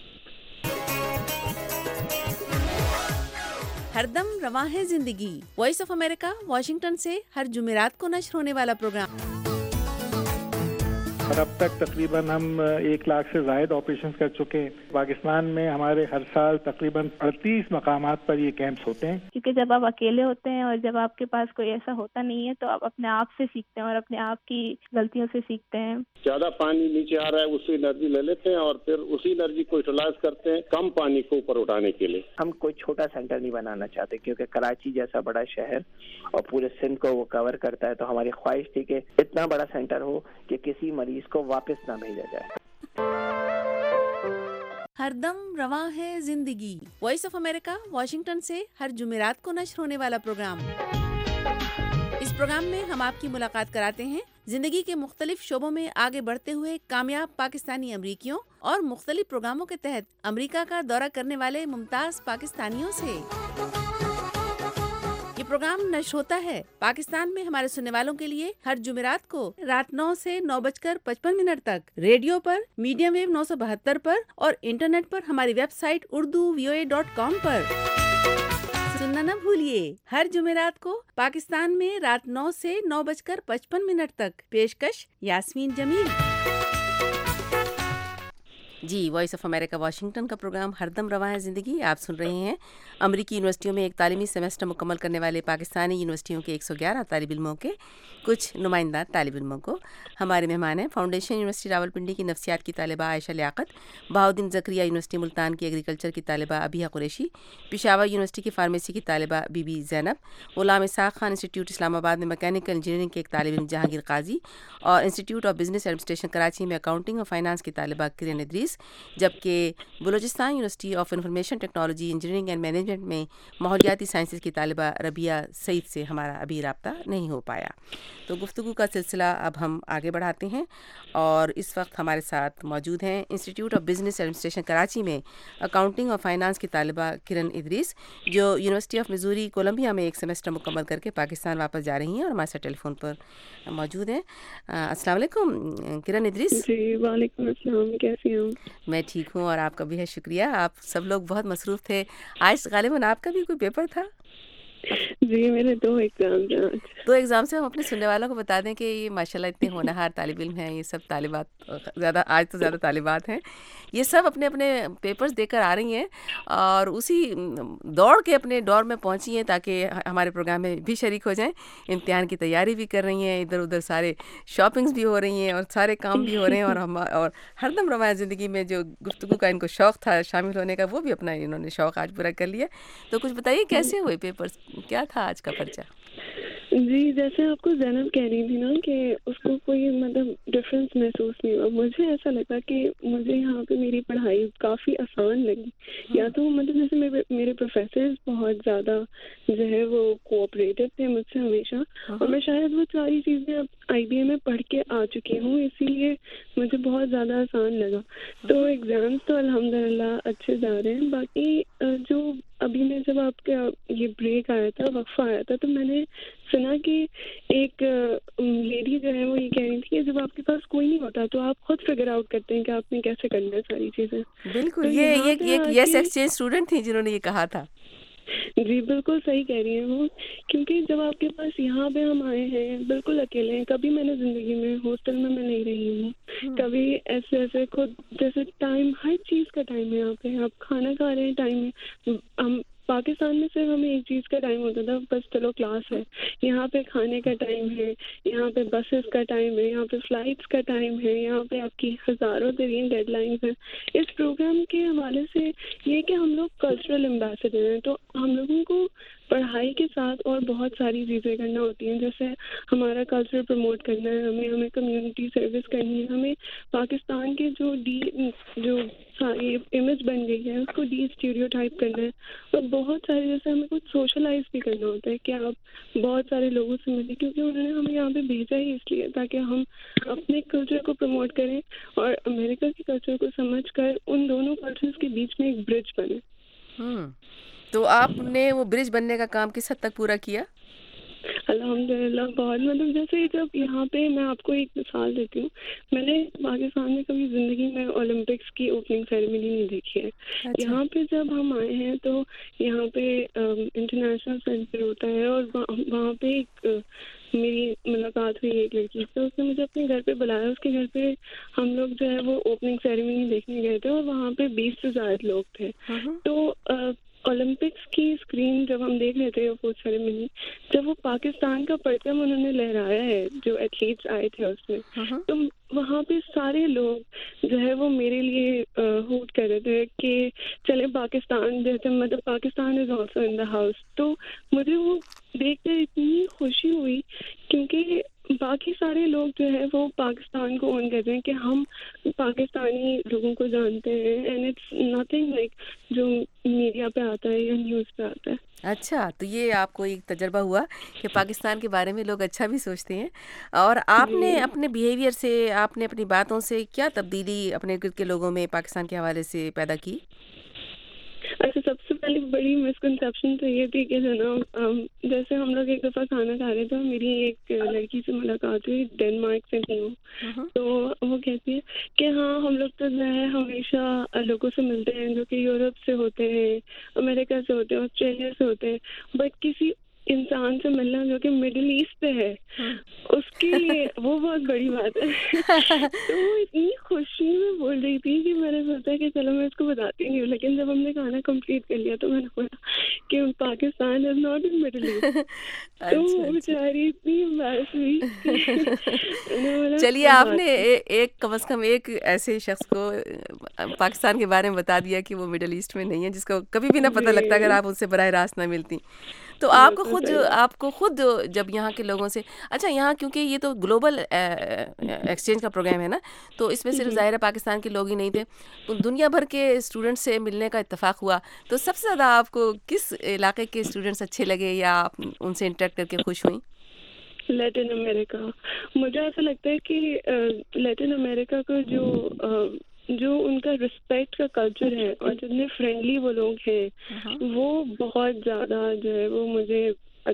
ہر دم رواں ہے زندگی، وائس آف امریکہ واشنگٹن سے ہر جمعرات کو نشر ہونے والا پروگرام. اور اب تک تقریباً ہم ایک لاکھ سے زائد آپریشنز کر چکے ہیں. پاکستان میں ہمارے ہر سال تقریباً اڑتیس مقامات پر یہ کیمپس ہوتے ہیں. کیونکہ جب آپ اکیلے ہوتے ہیں اور جب آپ کے پاس کوئی ایسا ہوتا نہیں ہے تو آپ اپنے آپ سے سیکھتے ہیں اور اپنے آپ کی غلطیوں سے سیکھتے ہیں. زیادہ پانی نیچے آ رہا ہے اسی انرجی لے لیتے ہیں اور پھر اسی انرجی کو یوٹیلائز کرتے ہیں کم پانی کو اوپر اٹھانے کے لیے. ہم کوئی چھوٹا سینٹر نہیں بنانا چاہتے کیونکہ کراچی جیسا بڑا شہر اور پورے سندھ کو وہ کور کرتا ہے، تو ہماری خواہش تھی کہ اتنا بڑا سینٹر ہو کہ کسی مریض کو واپس نہ بھیجا جائے. ہر دم رواں ہے زندگی، وائس آف امریکہ واشنگٹن سے ہر جمعرات کو نشر ہونے والا پروگرام. اس پروگرام میں ہم آپ کی ملاقات کراتے ہیں زندگی کے مختلف شعبوں میں آگے بڑھتے ہوئے کامیاب پاکستانی امریکیوں اور مختلف پروگراموں کے تحت امریکہ کا دورہ کرنے والے ممتاز پاکستانیوں سے. یہ پروگرام نشر ہوتا ہے پاکستان میں ہمارے سننے والوں کے لیے ہر جمعرات کو رات نو سے نو بج کر پچپن منٹ تک ریڈیو پر، میڈیم ویو نو سو بہتر پر، اور انٹرنیٹ پر ہماری website Urdu V O A dot com پر. سننا نہ بھولیے، ہر جمعرات کو پاکستان میں رات نو سے نو بج کر پچپن منٹ تک. پیشکش یاسمین جمیل. جی، وائس آف امریکہ واشنگٹن کا پروگرام ہر دم رواں ہے زندگی آپ سن رہے ہیں. امریکی یونیورسٹیوں میں ایک تعلیمی سیمسٹر مکمل کرنے والے پاکستانی یونیورسٹیوں کے ایک سو گیارہ طالب علموں کے کچھ نمائندہ طالب علموں کو ہمارے مہمان ہیں فاؤنڈیشن یونیورسٹی راولپنڈی کی نفسیات کی طالبہ عائشہ لیاقت، بہاؤدین زکریا یونیورسٹی ملتان کی ایگریکلچر کی طالبہ ابیہ قریشی، پشاور یونیورسٹی کی فارمیسی کی طالبہ be be Zainab, Ghulam Ishaq Khan institute اسلام آباد میں میکینیکل انجینئرنگ کے ایک طالب علم جہانگیر قاضی، اور institute of business administration Karachi میں اکاؤنٹنگ اور فائنانس کی طالبہ کرن ادریس، جبکہ Balochistan university of information technology engineering and management میں ماحولیاتی سائنسز کی طالبہ ربیہ سعید سے ہمارا ابھی رابطہ نہیں ہو پایا. تو گفتگو کا سلسلہ اب ہم آگے بڑھاتے ہیں، اور اس وقت ہمارے ساتھ موجود ہیں institute of business administration Karachi میں اکاؤنٹنگ اور فائنانس کی طالبہ کرن ادریس، جو یونیورسٹی آف میزوری کولمبیا میں ایک سیمسٹر مکمل کر کے پاکستان واپس جا رہی ہیں اور ہمارے ساتھ ٹیلی فون پر موجود ہیں. السلام علیکم کرن ادریس. جی وعلیکم السلام، کیسی ہوں؟ میں ٹھیک ہوں، اور آپ کا بھی ہے شکریہ. آپ سب لوگ بہت مصروف تھے آج، غالباً آپ کا بھی کوئی پیپر تھا؟ جی میرے دو ایگزام دو ایگزام سے ہم اپنے سننے والوں کو بتا دیں کہ یہ ماشاء اللہ اتنے ہونہار طالب علم ہیں، یہ سب طالبات زیادہ آج تو زیادہ طالبات ہیں، یہ سب اپنے اپنے پیپرز دے کر آ رہی ہیں اور اسی دوڑ کے اپنے دور میں پہنچی ہیں تاکہ ہمارے پروگرام میں بھی شریک ہو جائیں. امتحان کی تیاری بھی کر رہی ہیں، ادھر ادھر سارے شاپنگز بھی ہو رہی ہیں اور سارے کام بھی ہو رہے ہیں، اور ہم اور ہر دم رواں زندگی میں جو گفتگو کا ان کو شوق تھا شامل ہونے کا، وہ بھی اپنا انہوں نے شوق آج پورا کر لیا. تو کچھ بتائیے کیسے ہوئے پیپرز؟ کیا تھا آج کا پرچہ؟ جی جیسے آپ کو زینب کہہ رہی تھی نا کہ اس کو کوئی مطلب ڈفرینس محسوس نہیں ہوا، مجھے ایسا لگا کہ مجھے یہاں پہ میری پڑھائی کافی آسان لگی. یا تو مطلب جیسے میرے میرے پروفیسرز بہت زیادہ جو ہے وہ کوآپریٹو تھے مجھ سے ہمیشہ، اور میں شاید وہ ساری چیزیں اب آئی بی اے میں پڑھ کے آ چکی ہوں، اسی لیے مجھے بہت زیادہ آسان لگا. تو ایگزامس تو الحمدللہ اچھے جا رہے ہیں. باقی جو ابھی میں جب آپ کا یہ بریک آیا تھا، وقفہ آیا تھا، تو میں نے سنا کہ ایک لیڈی جو ہے وہ یہ کہہ رہی تھی کہ جب آپ کے پاس کوئی نہیں ہوتا تو آپ خود فگر آؤٹ کرتے ہیں کہ آپ نے کیسے کرنا ہے ساری چیزیں. بالکل، یہ ایک یس ایکسچینج اسٹوڈنٹ تھی جنہوں نے یہ کہا تھا. جی بالکل صحیح کہہ رہی ہیں وہ، کیونکہ جب آپ کے پاس یہاں پہ ہم آئے ہیں بالکل اکیلے ہیں. کبھی میں نے زندگی میں ہاسٹل میں میں نہیں رہی ہوں، کبھی ایسے ایسے خود جیسے ٹائم، ہر چیز کا ٹائم ہے یہاں پہ. آپ کھانا کھا رہے ہیں ٹائم ہے. ہم پاکستان میں صرف ہمیں ایک چیز کا ٹائم ہوتا تھا، بس چلو کلاس ہے. یہاں پہ کھانے کا ٹائم ہے، یہاں پہ بسز کا ٹائم ہے، یہاں پہ فلائٹس کا ٹائم ہے، یہاں پہ آپ کی ہزاروں ترین ڈیڈ لائنس ہیں. اس پروگرام کے حوالے سے یہ کہ ہم لوگ کلچرل امبیسڈر ہیں، تو ہم لوگوں کو پڑھائی کے ساتھ اور بہت ساری چیزیں کرنا ہوتی ہیں. جیسے ہمارا کلچر پروموٹ کرنا ہے، ہمیں ہمیں کمیونٹی سروس کرنی ہے، ہمیں پاکستان کے جو ڈی جو ساری امیج بن گئی ہے اس کو ڈی اسٹیریوٹائپ کرنا ہے، اور بہت سارے جیسے ہمیں کچھ سوشلائز بھی کرنا ہوتا ہے کہ آپ بہت سارے لوگوں سے ملیں، کیونکہ انہوں نے ہمیں یہاں پہ بھیجا ہی اس لیے تاکہ ہم اپنے کلچر کو پروموٹ کریں اور امریکہ کے کلچر کو سمجھ کر ان دونوں کلچرز کے بیچ میں ایک برج بنے. ہوں تو آپ نے وہ برج بننے کا کام کس حد تک پورا کیا؟ الحمدللہ بہت. مطلب جیسے جب یہاں پہ میں آپ کو ایک مثال دیتی ہوں، میں نے پاکستان میں کبھی زندگی میں اولمپکس کی اوپننگ سیریمنی نہیں دیکھی ہے. یہاں پہ جب ہم آئے ہیں تو یہاں پہ انٹرنیشنل سینٹر ہوتا ہے، اور وہاں پہ ایک میری ملاقات ہوئی ایک لڑکی سے، اس نے مجھے اپنے گھر پہ بلایا. اس کے گھر پہ ہم لوگ جو ہے وہ اوپننگ سیریمنی دیکھنے گئے تھے، اور وہاں پہ بیس سے زائد لوگ تھے. تو اولمپکس کی اسکرین جب ہم دیکھ رہے تھے وہ سیریمنی، جب وہ پاکستان کا پرچم انہوں نے لہرایا ہے جو ایتھلیٹس آئے تھے اس میں، تو وہاں پہ سارے لوگ جو ہے وہ میرے لیے ہوٹ کر رہے تھے کہ چلے پاکستان جیسے، مطلب Pakistan is also in the house. تو مجھے وہ دیکھ کر اتنی خوشی ہوئی، کیونکہ باقی سارے لوگ جو ہے وہ پاکستان کو اون کرتے ہیں کہ ہم پاکستانی لوگوں کو جانتے ہیں، اینڈ اٹس نتھنگ لائک جو میڈیا پہ آتا ہے یا نیوز پہ آتا ہے. اچھا، تو یہ آپ کو ایک تجربہ ہوا کہ پاکستان کے بارے میں لوگ اچھا بھی سوچتے ہیں. اور آپ نے اپنے بیہیویئر سے، آپ نے اپنی باتوں سے کیا تبدیلی اپنے گرد کے لوگوں میں پاکستان کے حوالے سے پیدا کی؟ اچھا، سب سے پہلے بڑی مسکنسیپشن تو یہ تھی کہ جو نا جیسے ہم لوگ ایک دفعہ کھانا کھا رہے تھے، میری ایک لڑکی سے ملاقات ہوئی ڈینمارک سے تھی وہ، تو وہ کہتی ہے کہ ہاں ہم لوگ تو جو ہے ہمیشہ لوگوں سے ملتے ہیں جو کہ یورپ سے ہوتے ہیں، امریکہ سے ہوتے ہیں، آسٹریلیا سے ہوتے ہیں، بٹ کسی انسان سے ملنا جو کہ مڈل ایسٹ پہ ہے اس کے لیے وہ بہت بڑی بات ہے. تو وہ اتنی خوشی میں بول رہی تھی کہ میں نے سوچا کہ چلو میں اس کو بتاتی نہیں ہوں، لیکن جب ہم نے کھانا کمپلیٹ کر لیا تو میں نے بولا کہ Pakistan is not in middle east. تو وہ بیچاری اتنی امبیرس ہوئی. چلیے، آپ نے ایک کم از کم ایک ایسے شخص کو پاکستان کے بارے میں بتا دیا کہ وہ مڈل ایسٹ میں نہیں ہے، جس کو کبھی بھی نہ پتہ لگتا اگر آپ ان سے براہ راست نہ ملتی. تو آپ کو خود آپ کو خود جب یہاں کے لوگوں سے، اچھا یہاں کیونکہ یہ تو گلوبل ایکسچینج کا پروگرام ہے نا، تو اس میں صرف ظاہر پاکستان کے لوگ ہی نہیں تھے، دنیا بھر کے اسٹوڈنٹ سے ملنے کا اتفاق ہوا. تو سب سے زیادہ آپ کو کس علاقے کے اسٹوڈنٹس اچھے لگے یا آپ ان سے انٹریکٹ کر کے خوش ہوئیں؟ لیٹن امریکہ. مجھے ایسا لگتا ہے کہ لیٹن امریکہ کا جو جو ان کا رسپیکٹ کا کلچر ہے اور جتنے فرینڈلی وہ لوگ ہیں وہ بہت زیادہ جو ہے وہ مجھے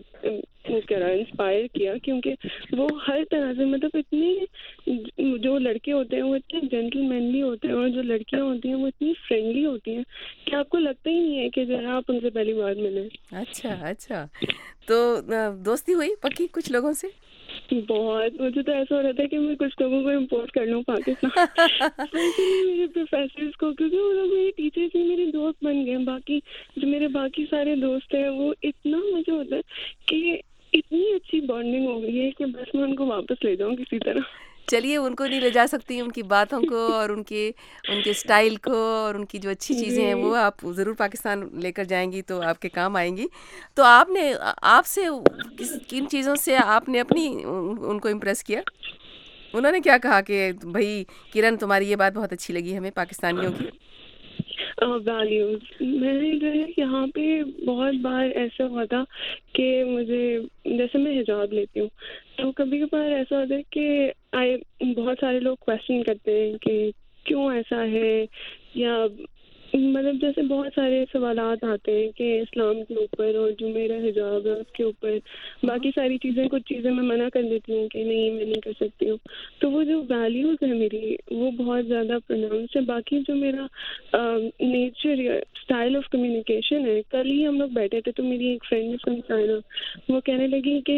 انسپائر کیا، کیونکہ وہ ہر طرح سے مطلب اتنے جو لڑکے ہوتے ہیں وہ اتنے جینٹل مینلی ہوتے ہیں، اور جو لڑکیاں ہوتی ہیں وہ اتنی فرینڈلی ہوتی ہیں کہ آپ کو لگتا ہی نہیں ہے کہ جو ہے آپ ان سے پہلی بار ملیں. اچھا اچھا تو دوستی ہوئی پکی کچھ لوگوں سے؟ بہت. مجھے تو ایسا ہو رہا تھا کہ میں کچھ لوگوں کو امپورٹ کر لوں پاکستان، میرے پروفیسرز کو، کیونکہ وہ لوگ میرے ٹیچرز ہی میرے دوست بن گئے. باقی جو میرے باقی سارے دوست ہیں وہ اتنا مجھے ہوتا ہے کہ اتنی اچھی بانڈنگ ہو گئی ہے کہ بس میں ان کو واپس لے جاؤں کسی طرح. چلیے ان کو نہیں لے جا سکتی، ان کی باتوں کو اور ان کے ان کے اسٹائل کو اور ان کی جو اچھی چیزیں ہیں وہ آپ ضرور پاکستان لے کر جائیں گی تو آپ کے کام آئیں گی. تو آپ نے آپ سے کس کن چیزوں سے آپ نے اپنی ان کو امپریس کیا؟ انہوں نے کیا کہا کہ بھائی کرن تمہاری یہ بات بہت اچھی لگی ہمیں پاکستانیوں کی؟ ویلیوز. میں نے جو ہے یہاں پہ بہت بار ایسا ہوا تھا کہ مجھے، جیسے میں حجاب لیتی ہوں تو کبھی کبھار ایسا ہوتا ہے کہ آئی بہت سارے لوگ کویشچن کرتے ہیں کہ کیوں ایسا ہے، یا مطلب جیسے بہت سارے سوالات آتے ہیں کہ اسلام کے اوپر اور جو میرا حجاب ہے اس کے اوپر. باقی ساری چیزیں کچھ چیزیں میں منع کر دیتی ہوں کہ نہیں میں نہیں کر سکتی ہوں. تو وہ جو ویلیوز ہے میری وہ بہت زیادہ پروناؤنس ہے. باقی جو میرا نیچر یا اسٹائل آف کمیونیکیشن ہے، کل ہی ہم لوگ بیٹھے تھے تو میری ایک فرینڈ ہے فرام چائنا، وہ کہنے لگی کہ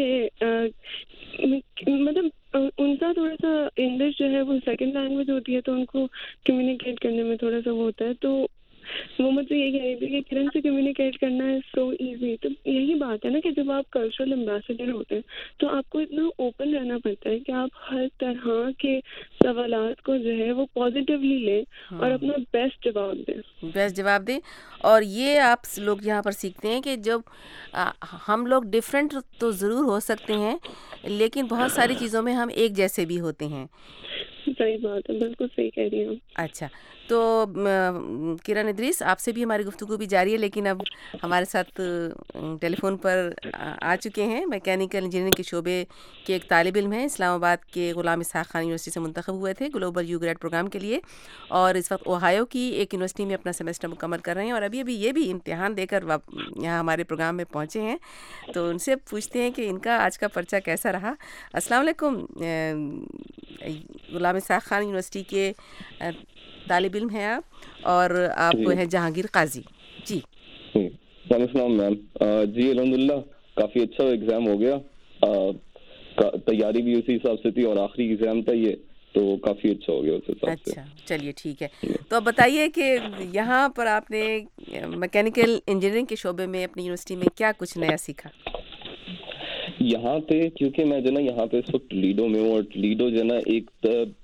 مطلب ان کا تھوڑا سا انگلش جو ہے وہ سیکنڈ لینگویج ہوتی ہے تو ان کو کمیونیکیٹ کرنے میں تھوڑا سا وہ ہوتا ہے. تو وہ مجھے یہ کہہ رہی تھی کہ کرن سے کمیونیکیٹ کرنا ہے سو ایزی. تو یہی بات ہے نا کہ جب آپ کلچرل امبیسڈر ہوتے ہیں تو آپ کو اتنا اوپن رہنا پڑتا ہے کہ آپ ہر طرح کے سوالات کو جو ہے وہ پازیٹیولی لیں اور اپنا بیسٹ جواب دیں بیسٹ جواب دیں. اور یہ آپ لوگ یہاں پر سیکھتے ہیں کہ جب ہم لوگ ڈفرینٹ تو ضرور ہو سکتے ہیں لیکن بہت ساری چیزوں میں ہم ایک جیسے بھی ہوتے ہیں. صحیح بات ہے، بالکل صحیح کہہ رہی ہوں. اچھا، تو کرن ادریس آپ سے بھی ہماری گفتگو بھی جاری ہے لیکن اب ہمارے ساتھ ٹیلی فون پر آ چکے ہیں میکینیکل انجینئرنگ کے شعبے کے ایک طالب علم ہیں، اسلام آباد کے غلام اسحاق خان یونیورسٹی سے منتخب ہوئے تھے گلوبل یو گریڈ پروگرام کے لیے، اور اس وقت اوہایو کی ایک یونیورسٹی میں اپنا سیمسٹر مکمل کر رہے ہیں اور ابھی ابھی یہ بھی امتحان دے کر یہاں ہمارے پروگرام میں پہنچے ہیں. تو ان سے پوچھتے ہیں کہ ان کا آج کا پرچہ کیسا رہا. السلام علیکم، غلام اسحاق خان یونیورسٹی کے طالب علم ہیں آپ اور آپ جی. ہیں جہانگیر قاضی. جی وعلیکم السلام میم. جی الحمدللہ کافی اچھا ایگزام ہو گیا، تیاری بھی اسی حساب سے تھی اور آخری ایگزام تھا یہ تو کافی اچھا ہو گیا اس حساب سے. اچھا چلیے ٹھیک ہے. تو اب بتائیے کہ یہاں پر آپ نے میکینیکل انجینئرنگ کے شعبے میں اپنی یونیورسٹی میں کیا کچھ نیا سیکھا؟ یہاں پہ کیونکہ میں جو نا یہاں پہ اس وقت لیڈو میں ہوں اور لیڈو جو نا ایک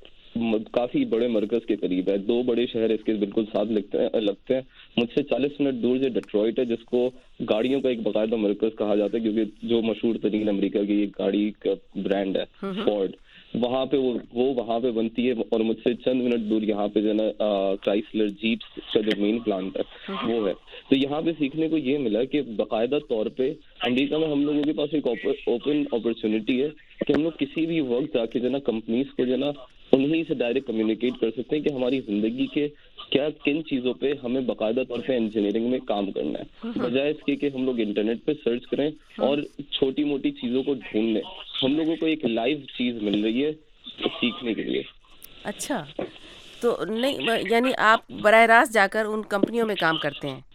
کافی بڑے مرکز کے قریب ہے، دو بڑے شہر اس کے بالکل ساتھ لگتے ہیں لگتے ہیں مجھ سے چالیس منٹ دور جو ڈیٹرائٹ ہے جس کو گاڑیوں کا ایک باقاعدہ مرکز کہا جاتا ہے کیونکہ جو مشہور ترین امریکہ کی ایک گاڑی کا برانڈ ہے فورڈ، وہاں پہ وہ وہ وہاں پہ بنتی ہے اور مجھ سے چند منٹ دور یہاں پہ جو ہے نا کرائسلر جیپ کا جو مین پلانٹ ہے وہ ہے. تو یہاں پہ سیکھنے کو یہ ملا کہ باقاعدہ طور پہ امریکہ میں ہم لوگوں کے پاس ایک اوپن اپرچونٹی ہے کہ ہم لوگ کسی بھی وقت جا کے جو ہے نا کمپنیز کو جو ہے نا انہیں سے ڈائریکٹ کمیونیکیٹ کر سکتے ہیں کہ ہماری زندگی کے کیا کن چیزوں پہ ہمیں باقاعدہ طور پہ انجینئرنگ میں کام کرنا ہے، بجائے اس کے کہ ہم لوگ انٹرنیٹ پہ سرچ کریں اور چھوٹی موٹی چیزوں کو ڈھونڈ لیں. ہم لوگوں کو ایک لائیو چیز مل رہی ہے سیکھنے کے لیے. اچھا، تو نہیں یعنی آپ براہ راست جا کر ان کمپنیوں میں کام کرتے ہیں؟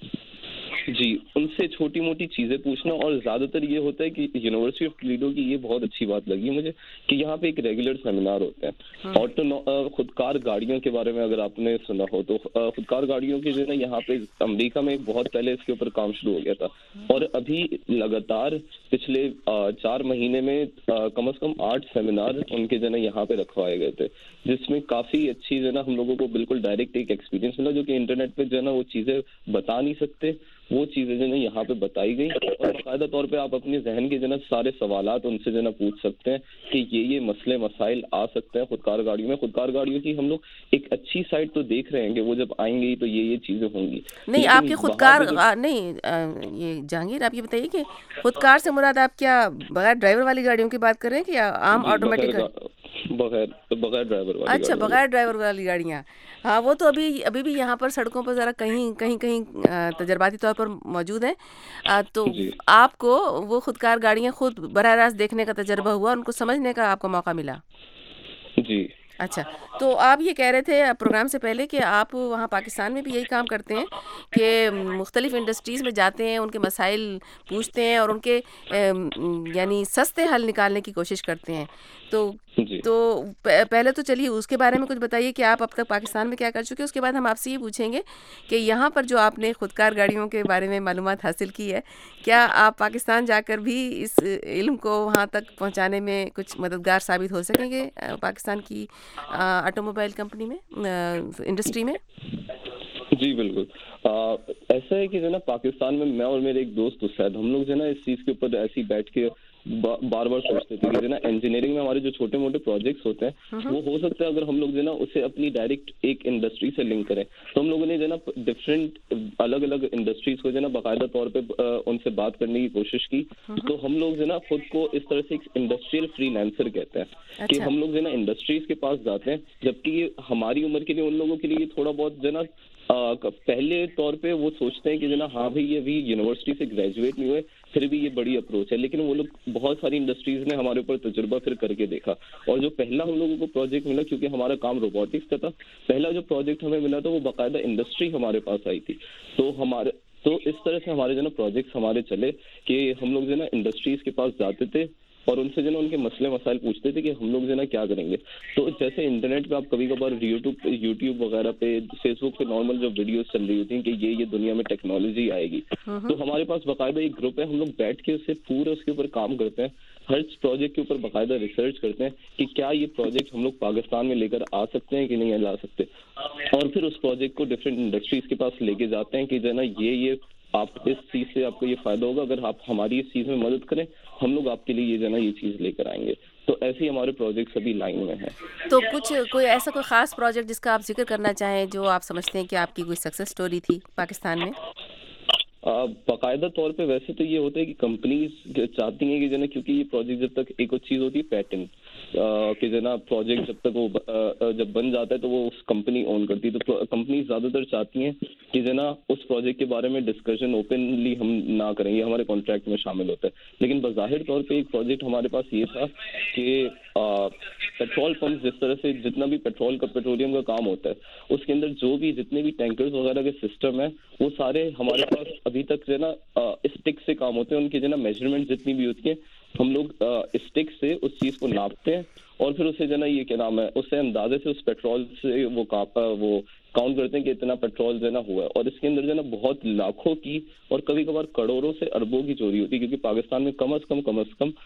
جی، ان سے چھوٹی موٹی چیزیں پوچھنا، اور زیادہ تر یہ ہوتا ہے کہ یونیورسٹی آف ٹولیڈو کی یہ بہت اچھی بات لگی مجھے کہ یہاں پہ ایک ریگولر سیمینار ہوتے ہیں. آٹو خودکار گاڑیوں کے بارے میں اگر آپ نے سنا ہو تو خودکار گاڑیوں کے جو ہے نا یہاں پہ امریکہ میں بہت پہلے اس کے اوپر کام شروع ہو گیا تھا اور ابھی لگاتار پچھلے چار مہینے میں کم از کم آٹھ سیمینار ان کے جو ہے نا یہاں پہ رکھوائے گئے تھے جس میں کافی اچھی جو ہے نا ہم لوگوں کو بالکل ڈائریکٹ ایک ایکسپیرینس ملا جو کہ انٹرنیٹ پہ جو ہے نا وہ چیزیں بتا نہیں سکتے، وہ چیزیں جو ہے یہاں پہ بتائی گئی اور باقاعدہ طور پہ آپ اپنے ذہن کے جو ہے نا سارے سوالات ان سے جو ہے نا پوچھ سکتے ہیں کہ یہ یہ مسئلے مسائل آ سکتے ہیں خودکار گاڑیوں میں. خودکار گاڑیوں کی ہم لوگ ایک اچھی سائڈ تو دیکھ رہے ہیں کہ وہ جب آئیں گی تو یہ یہ چیزیں ہوں گی. نہیں آپ کے خودکار نہیں یہ جہانگیر آپ یہ بتائیے کہ خودکار سے مراد آپ کیا بغیر ڈرائیور والی گاڑیوں کی بات کر رہے ہیں کہ عام آٹومیٹک؟ بغیر بغیر ڈرائیور والی. اچھا بغیر ڈرائیور والی گاڑیاں. ہاں وہ تو ابھی ابھی بھی یہاں پر سڑکوں پر ذرا کہیں کہیں کہیں تجرباتی طور پر موجود ہیں. تو آپ کو وہ خودکار گاڑیاں خود براہ راست دیکھنے کا تجربہ ہوا، ان کو سمجھنے کا آپ کو موقع ملا؟ جی اچھا، تو آپ یہ کہہ رہے تھے پروگرام سے پہلے کہ آپ وہاں پاکستان میں بھی یہی کام کرتے ہیں کہ مختلف انڈسٹریز میں جاتے ہیں، ان کے مسائل پوچھتے ہیں اور ان کے یعنی سستے حل نکالنے کی کوشش کرتے ہیں. تو جی تو پہلے تو چلیے اس کے بارے میں کچھ بتائیے کہ آپ اب تک پاکستان میں کیا کر چکے. اس کے بعد ہم آپ سے یہ پوچھیں گے کہ یہاں پر جو آپ نے خودکار گاڑیوں کے بارے میں معلومات حاصل کی ہے، کیا آپ پاکستان جا کر بھی اس علم کو وہاں تک پہنچانے میں کچھ مددگار ثابت ہو سکیں گے پاکستان کی آٹو موبائل کمپنی میں، انڈسٹری میں؟ جی بالکل. ایسا ہے کہ جو ہے نا پاکستان میں میں اور میرے ایک دوست شاید ہم لوگ جو ہے نا اس چیز کے اوپر ایسی بیٹھ کے بار بار سوچتے تھے کہ جو ہے نا انجینئرنگ میں ہمارے جو چھوٹے موٹے پروجیکٹس ہوتے ہیں وہ ہو سکتا ہے اگر ہم لوگ جو ہے نا اسے اپنی ڈائریکٹ ایک انڈسٹری سے لنک کریں. تو ہم لوگوں نے جو ہے نا ڈفرینٹ الگ الگ انڈسٹریز کو جو ہے نا باقاعدہ طور پہ ان سے بات کرنے کی کوشش کی. تو ہم لوگ جو ہے نا خود کو اس طرح سے ایک انڈسٹریل فری لینسر کہتے ہیں کہ ہم لوگ جو ہے نا انڈسٹریز کے پاس جاتے ہیں، جبکہ یہ ہماری عمر کے لیے ان لوگوں کے لیے تھوڑا بہت جو ہے نا پہلے طور پہ وہ سوچتے ہیں کہ جو نا ہاں بھائی یہ ابھی یونیورسٹی سے گریجویٹ نہیں ہوئے پھر بھی یہ بڑی اپروچ ہے. لیکن وہ لوگ بہت ساری انڈسٹریز نے ہمارے اوپر تجربہ پھر کر کے دیکھا، اور جو پہلا ہم لوگوں کو پروجیکٹ ملا، کیونکہ ہمارا کام روبوٹکس کا تھا، پہلا جو پروجیکٹ ہمیں ملا تھا وہ باقاعدہ انڈسٹری ہمارے پاس آئی تھی. تو ہمارے تو اس طرح سے ہمارے جو نا پروجیکٹس ہمارے چلے کہ ہم لوگ جو نا انڈسٹریز کے پاس جاتے تھے اور ان سے جو نا ان کے مسئلے مسائل پوچھتے تھے کہ ہم لوگ جو نا کیا کریں گے. تو جیسے انٹرنیٹ پہ آپ کبھی کبھار یوٹیوب یوٹیوب وغیرہ پہ فیس بک پہ نارمل جو ویڈیوز چل رہی ہوتی ہیں کہ یہ یہ دنیا میں ٹیکنالوجی آئے گی، تو ہمارے پاس باقاعدہ ایک گروپ ہے، ہم لوگ بیٹھ کے اسے پورا اس کے اوپر کام کرتے ہیں، ہر پروجیکٹ کے اوپر باقاعدہ ریسرچ کرتے ہیں کہ کیا یہ پروجیکٹ ہم لوگ پاکستان میں لے کر آ سکتے ہیں کہ نہیں لا سکتے، اور پھر اس پروجیکٹ کو ڈفرینٹ انڈسٹریز کے پاس لے کے جاتے ہیں کہ جو ہے نا یہ یہ آپ اس چیز سے آپ کو یہ فائدہ ہوگا، اگر آپ ہماری اس چیز میں مدد کریں ہم لوگ آپ کے لیے یہ جو ہے نا یہ چیز لے کر آئیں گے. تو ایسے ہی ہمارے پروجیکٹس ابھی لائن میں ہیں. تو کچھ کوئی ایسا کوئی خاص پروجیکٹ جس کا آپ ذکر کرنا چاہیں جو آپ سمجھتے ہیں کہ آپ کی کوئی سکسیس سٹوری تھی پاکستان میں؟ باقاعدہ طور پہ ویسے تو یہ ہوتا ہے کہ کمپنیز چاہتی ہیں کہ جو ہے نا کیونکہ یہ پروجیکٹ جب تک ایک اور چیز ہوتی ہے پیٹنٹ کہ جو ہے نا پروجیکٹ جب تک وہ جب بن جاتا ہے تو وہ اس کمپنی اون کرتی ہے. تو کمپنیز زیادہ تر چاہتی ہیں کہ جو ہے نا اس پروجیکٹ کے بارے میں ڈسکشن اوپنلی ہم نہ کریں، یہ ہمارے کانٹریکٹ میں شامل ہوتا ہے. لیکن بظاہر طور پہ ایک پروجیکٹ ہمارے پاس یہ تھا کہ پیٹرول پمپ جس طرح سے جتنا بھی پیٹرول کا پیٹرولیم کا کام ہوتا ہے اس کے اندر جو بھی جتنے بھی ٹینکرز وغیرہ کے سسٹم ہیں وہ سارے ہمارے پاس ابھی تک جو ہے نا اسٹک سے کام ہوتے ہیں. ان کی جو ہے نا میجرمنٹ جتنی بھی ہوتی ہیں ہم لوگ اسٹک سے اس چیز کو ناپتے ہیں اور پھر اسے جو ہے نا یہ کیا نام ہے اس سے اندازے سے اس پیٹرول سے وہ وہ کاؤنٹ کرتے ہیں کہ اتنا پیٹرول جو ہے نا ہوا ہے. اور اس کے اندر جو ہے نا بہت لاکھوں کی اور کبھی کبھار کروڑوں سے اربوں کی چوری ہوتی ہے، کیونکہ پاکستان میں کم از کم کم از کم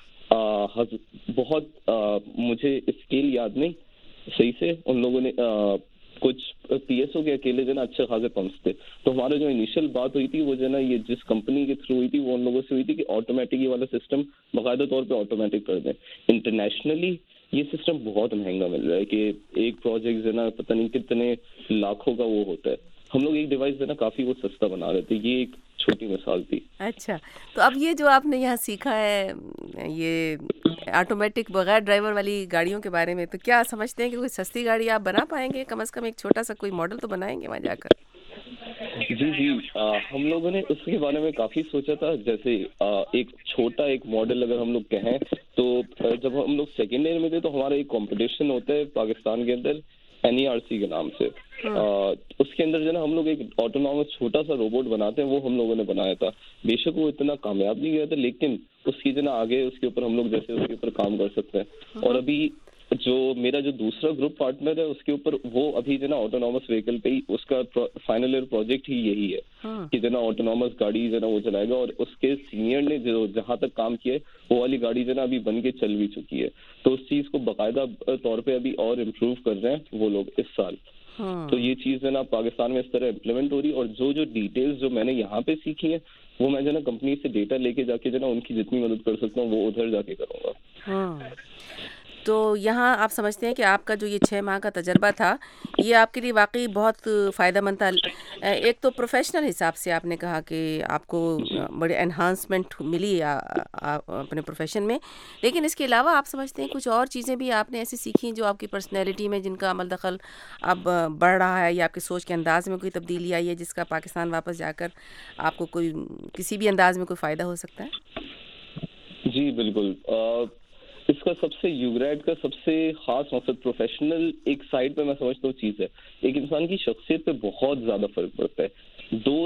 بہت مجھے اسکیل یاد نہیں صحیح سے، ان لوگوں نے کچھ پی ایس او کے اکیلے جو ہے نا اچھے خاصے پمپس تھے. تو ہمارا جو انیشیل بات ہوئی تھی وہ جو ہے نا یہ جس کمپنی کے تھرو ہوئی تھی وہ ان لوگوں سے ہوئی تھی کہ آٹومیٹک یہ والا سسٹم باقاعدہ طور پہ آٹومیٹک کر دیں. انٹرنیشنلی یہ سسٹم بہت مہنگا مل رہا ہے کہ ایک پروجیکٹ جو ہے نا پتہ نہیں کتنے لاکھوں کا وہ ہوتا ہے. ہم لوگ ایک ڈیوائس جو ہے نا کافی وہ سستا بنا رہے تھے. یہ ایک چھوٹی مثال تھی. اچھا، تو اب یہ جو آپ نے یہاں سیکھا ہے یہ آٹومیٹک بغیر ڈرائیور والی گاڑیوں کے بارے میں، تو کیا سمجھتے ہیں کہ کوئی سستی گاڑی آپ بنا پائیں گے؟ کم از کم ایک چھوٹا سا کوئی ماڈل تو بنائیں گے وہاں جا کر. جی جی ہم لوگوں نے اس کے بارے میں کافی سوچا تھا. جیسے ایک چھوٹا ایک ماڈل اگر ہم لوگ کہیں تو جب ہم لوگ سیکنڈ ایئر میں تھے تو ہمارا ایک کمپٹیشن ہوتا ہے پاکستان کے اندر این ای آر سی کے نام سے. اس کے اندر جو ہے نا ہم لوگ ایک آٹونامس چھوٹا سا روبوٹ بناتے ہیں، وہ ہم لوگوں نے بنایا تھا. بے شک وہ اتنا کامیاب نہیں گیا تھا لیکن اس کی جو ہے نا آگے اس کے اوپر ہم لوگ جیسے اس کے اوپر کام کر سکتے ہیں. اور ابھی جو میرا جو دوسرا گروپ پارٹنر ہے اس کے اوپر وہ ابھی جو ہے نا آٹونامس وہیکل پہ ہی اس کا فائنل ایئر پروجیکٹ ہی یہی ہے کہ جو ہے نا آٹونامس گاڑی جو ہے نا وہ چلائے گا. اور اس کے سینئر نے جو جہاں تک کام کیا ہے وہ والی گاڑی جو ہے نا ابھی بن کے چل بھی چکی ہے. تو اس چیز کو باقاعدہ طور پہ ابھی اور امپروو کر رہے ہیں وہ لوگ اس سال. تو یہ چیز جو ہے نا پاکستان میں اس طرح امپلیمنٹ ہو رہی ہے. اور جو جو ڈیٹیلز جو میں نے یہاں پہ سیکھی ہیں وہ میں جو ہے نا کمپنی سے ڈیٹا لے کے جا کے جو ہے نا ان کی جتنی مدد کر سکتا ہوں وہ ادھر جا کے کروں گا. تو یہاں آپ سمجھتے ہیں کہ آپ کا جو یہ چھ ماہ کا تجربہ تھا یہ آپ کے لیے واقعی بہت فائدہ مند تھا. ایک تو پروفیشنل حساب سے آپ نے کہا کہ آپ کو بڑی انہانسمنٹ ملی اپنے پروفیشن میں، لیکن اس کے علاوہ آپ سمجھتے ہیں کچھ اور چیزیں بھی آپ نے ایسی سیکھیں جو آپ کی پرسنالٹی میں جن کا عمل دخل اب بڑھ رہا ہے، یا آپ کی سوچ کے انداز میں کوئی تبدیلی آئی ہے جس کا پاکستان واپس جا کر آپ کو کوئی کسی بھی انداز میں کوئی فائدہ ہو سکتا ہے؟ جی بالکل. اس کا سب سے یوگریڈ کا سب سے خاص مقصد پروفیشنل ایک سائڈ پہ میں سمجھتا ہوں چیز ہے، ایک انسان کی شخصیت پہ بہت زیادہ فرق پڑتا ہے. دو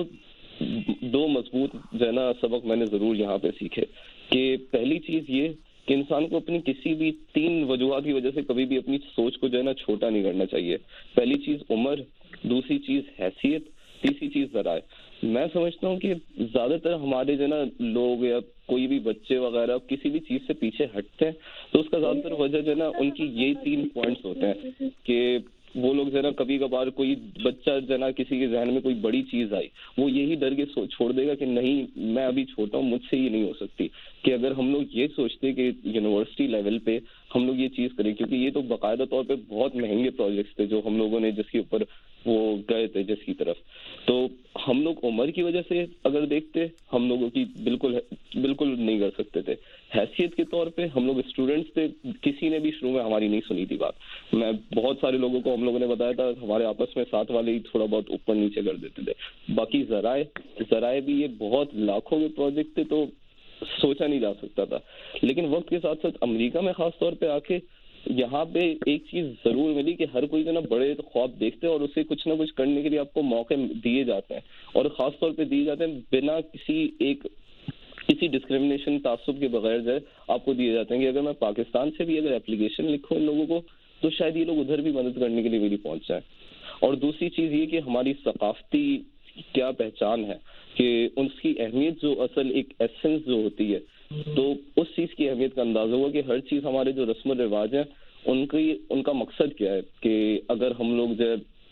دو مضبوط جو ہے نا سبق میں نے ضرور یہاں پہ سیکھے کہ پہلی چیز یہ کہ انسان کو اپنی کسی بھی تین وجوہات کی وجہ سے کبھی بھی اپنی سوچ کو جو ہے نا چھوٹا نہیں کرنا چاہیے. پہلی چیز عمر، دوسری چیز حیثیت، تیسری چیز ذرائع. میں سمجھتا ہوں کہ زیادہ تر ہمارے جو ہے نا لوگ یا کوئی بھی بچے وغیرہ کسی بھی چیز سے پیچھے ہٹتے ہیں تو اس کا زیادہ تر وجہ جو ہے نا ان کی یہی تین پوائنٹس ہوتے ہیں کہ وہ لوگ جو ہے نا کبھی کبھار کوئی بچہ جو ہے نا کسی کے ذہن میں کوئی بڑی چیز آئی وہ یہی ڈر کے چھوڑ دے گا کہ نہیں میں ابھی چھوٹا ہوں، مجھ سے یہ نہیں ہو سکتی. کہ اگر ہم لوگ یہ سوچتے کہ یونیورسٹی لیول پہ ہم لوگ یہ چیز کریں، کیونکہ یہ تو باقاعدہ طور پہ بہت مہنگے پروجیکٹس تھے جو ہم لوگوں نے جس کے اوپر وہ گئے تھے جس کی طرف، تو ہم لوگ عمر کی وجہ سے اگر دیکھتے ہم لوگوں کی بالکل بالکل نہیں کر سکتے تھے. حیثیت کے طور پہ ہم لوگ اسٹوڈنٹس تھے، کسی نے بھی شروع میں ہماری نہیں سنی تھی بات. میں بہت سارے لوگوں کو ہم لوگوں نے بتایا تھا، ہمارے آپس میں ساتھ والے ہی تھوڑا بہت اوپر نیچے کر دیتے تھے. باقی ذرائع ذرائع بھی یہ بہت لاکھوں کے پروجیکٹ تھے تو سوچا نہیں جا سکتا تھا. لیکن وقت کے ساتھ ساتھ امریکہ میں خاص طور پہ آ کے یہاں پہ ایک چیز ضرور ملی کہ ہر کوئی جو نا بڑے خواب دیکھتے ہیں اور اسے کچھ نہ کچھ کرنے کے لیے آپ کو موقع دیے جاتے ہیں، اور خاص طور پہ دیے جاتے ہیں بنا کسی ایک کسی ڈسکریمنیشن تعصب کے بغیر جو ہے آپ کو دیے جاتے ہیں کہ اگر میں پاکستان سے بھی اگر اپلیکیشن لکھوں ان لوگوں کو تو شاید یہ لوگ ادھر بھی مدد کرنے کے لیے میری پہنچ جائیں. اور دوسری چیز یہ کہ ہماری ثقافتی کیا پہچان ہے کہ اس کی اہمیت جو اصل ایک ایسنس جو ہوتی ہے، تو اس چیز کی اہمیت کا اندازہ ہوا کہ ہر چیز ہمارے جو رسم و رواج ہیں ان کی ان کا مقصد کیا ہے کہ اگر ہم لوگ جو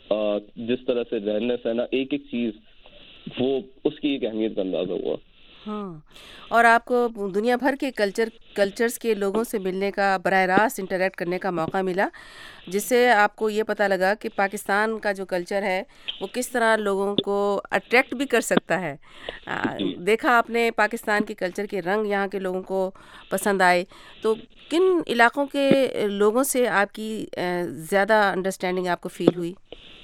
جس طرح سے رہنے سے نا ایک ایک چیز وہ اس کی ایک اہمیت کا اندازہ ہوا. ہاں، اور آپ کو دنیا بھر کے کلچر کلچرز کے لوگوں سے ملنے کا، براہ راست انٹریکٹ کرنے کا موقع ملا، جس سے آپ کو یہ پتہ لگا کہ پاکستان کا جو کلچر ہے وہ کس طرح لوگوں کو اٹریکٹ بھی کر سکتا ہے. دیکھا آپ نے پاکستان کے کلچر کے رنگ یہاں کے لوگوں کو پسند آئے. تو کن علاقوں کے لوگوں سے آپ کی زیادہ انڈرسٹینڈنگ آپ کو فیل ہوئی؟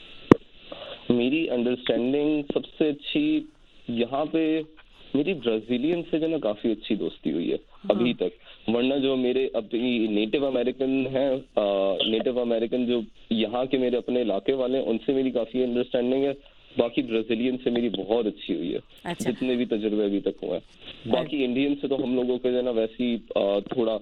میری انڈرسٹینڈنگ سب سے اچھی یہاں پہ میری برازیلین سے جو نا کافی اچھی دوستی ہوئی ہے ابھی تک. ورنہ جو میرے ابھی نیٹو امریکن ہیں، نیٹو امریکن جو یہاں کے میرے اپنے علاقے والے ہیں ان سے میری کافی انڈرسٹینڈنگ ہے. باقی برازیلین سے میری بہت اچھی ہوئی ہے جتنے بھی تجربے ابھی تک ہوئے ہیں. باقی انڈین سے تو ہم لوگوں کے جو نا ویسی تھوڑا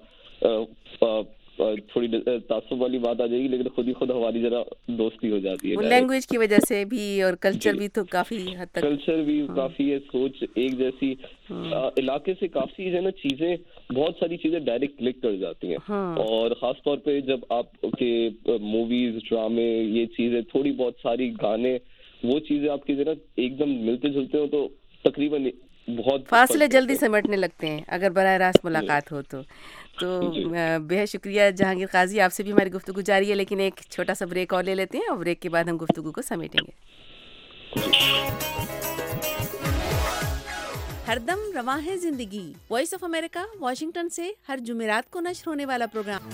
تھوڑی تعصب والی بات آ جائے گی، لیکن خود ہی خود ہماری ذرا دوستی ہو جاتی ہے. لینگویج کی وجہ سے بھی اور کلچر بھی تو کافی حد تک کلچر بھی کافی ہے، سوچ ایک جیسی، علاقے سے کافی جو ہے نا چیزیں بہت ساری چیزیں ڈائریکٹ کلک کر جاتی ہیں. اور خاص طور پہ جب آپ کے موویز ڈرامے یہ چیزیں تھوڑی بہت ساری گانے وہ چیزیں آپ کی جو ہے نا ایک دم ملتے جلتے ہو تو تقریباً بہت فاصلے جلدی سمیٹنے لگتے ہیں اگر براہ راست ملاقات ہو تو. تو بے شکریہ جہانگیر قاضی، آپ سے بھی ہماری گفتگو جاری ہے، لیکن ایک چھوٹا سا بریک اور لے لیتے ہیں اور بریک کے بعد ہم گفتگو کو سمیٹیں گے. ہر دم رواں ہے زندگی، وائس آف امریکہ واشنگٹن سے ہر جمعرات کو نشر ہونے والا پروگرام.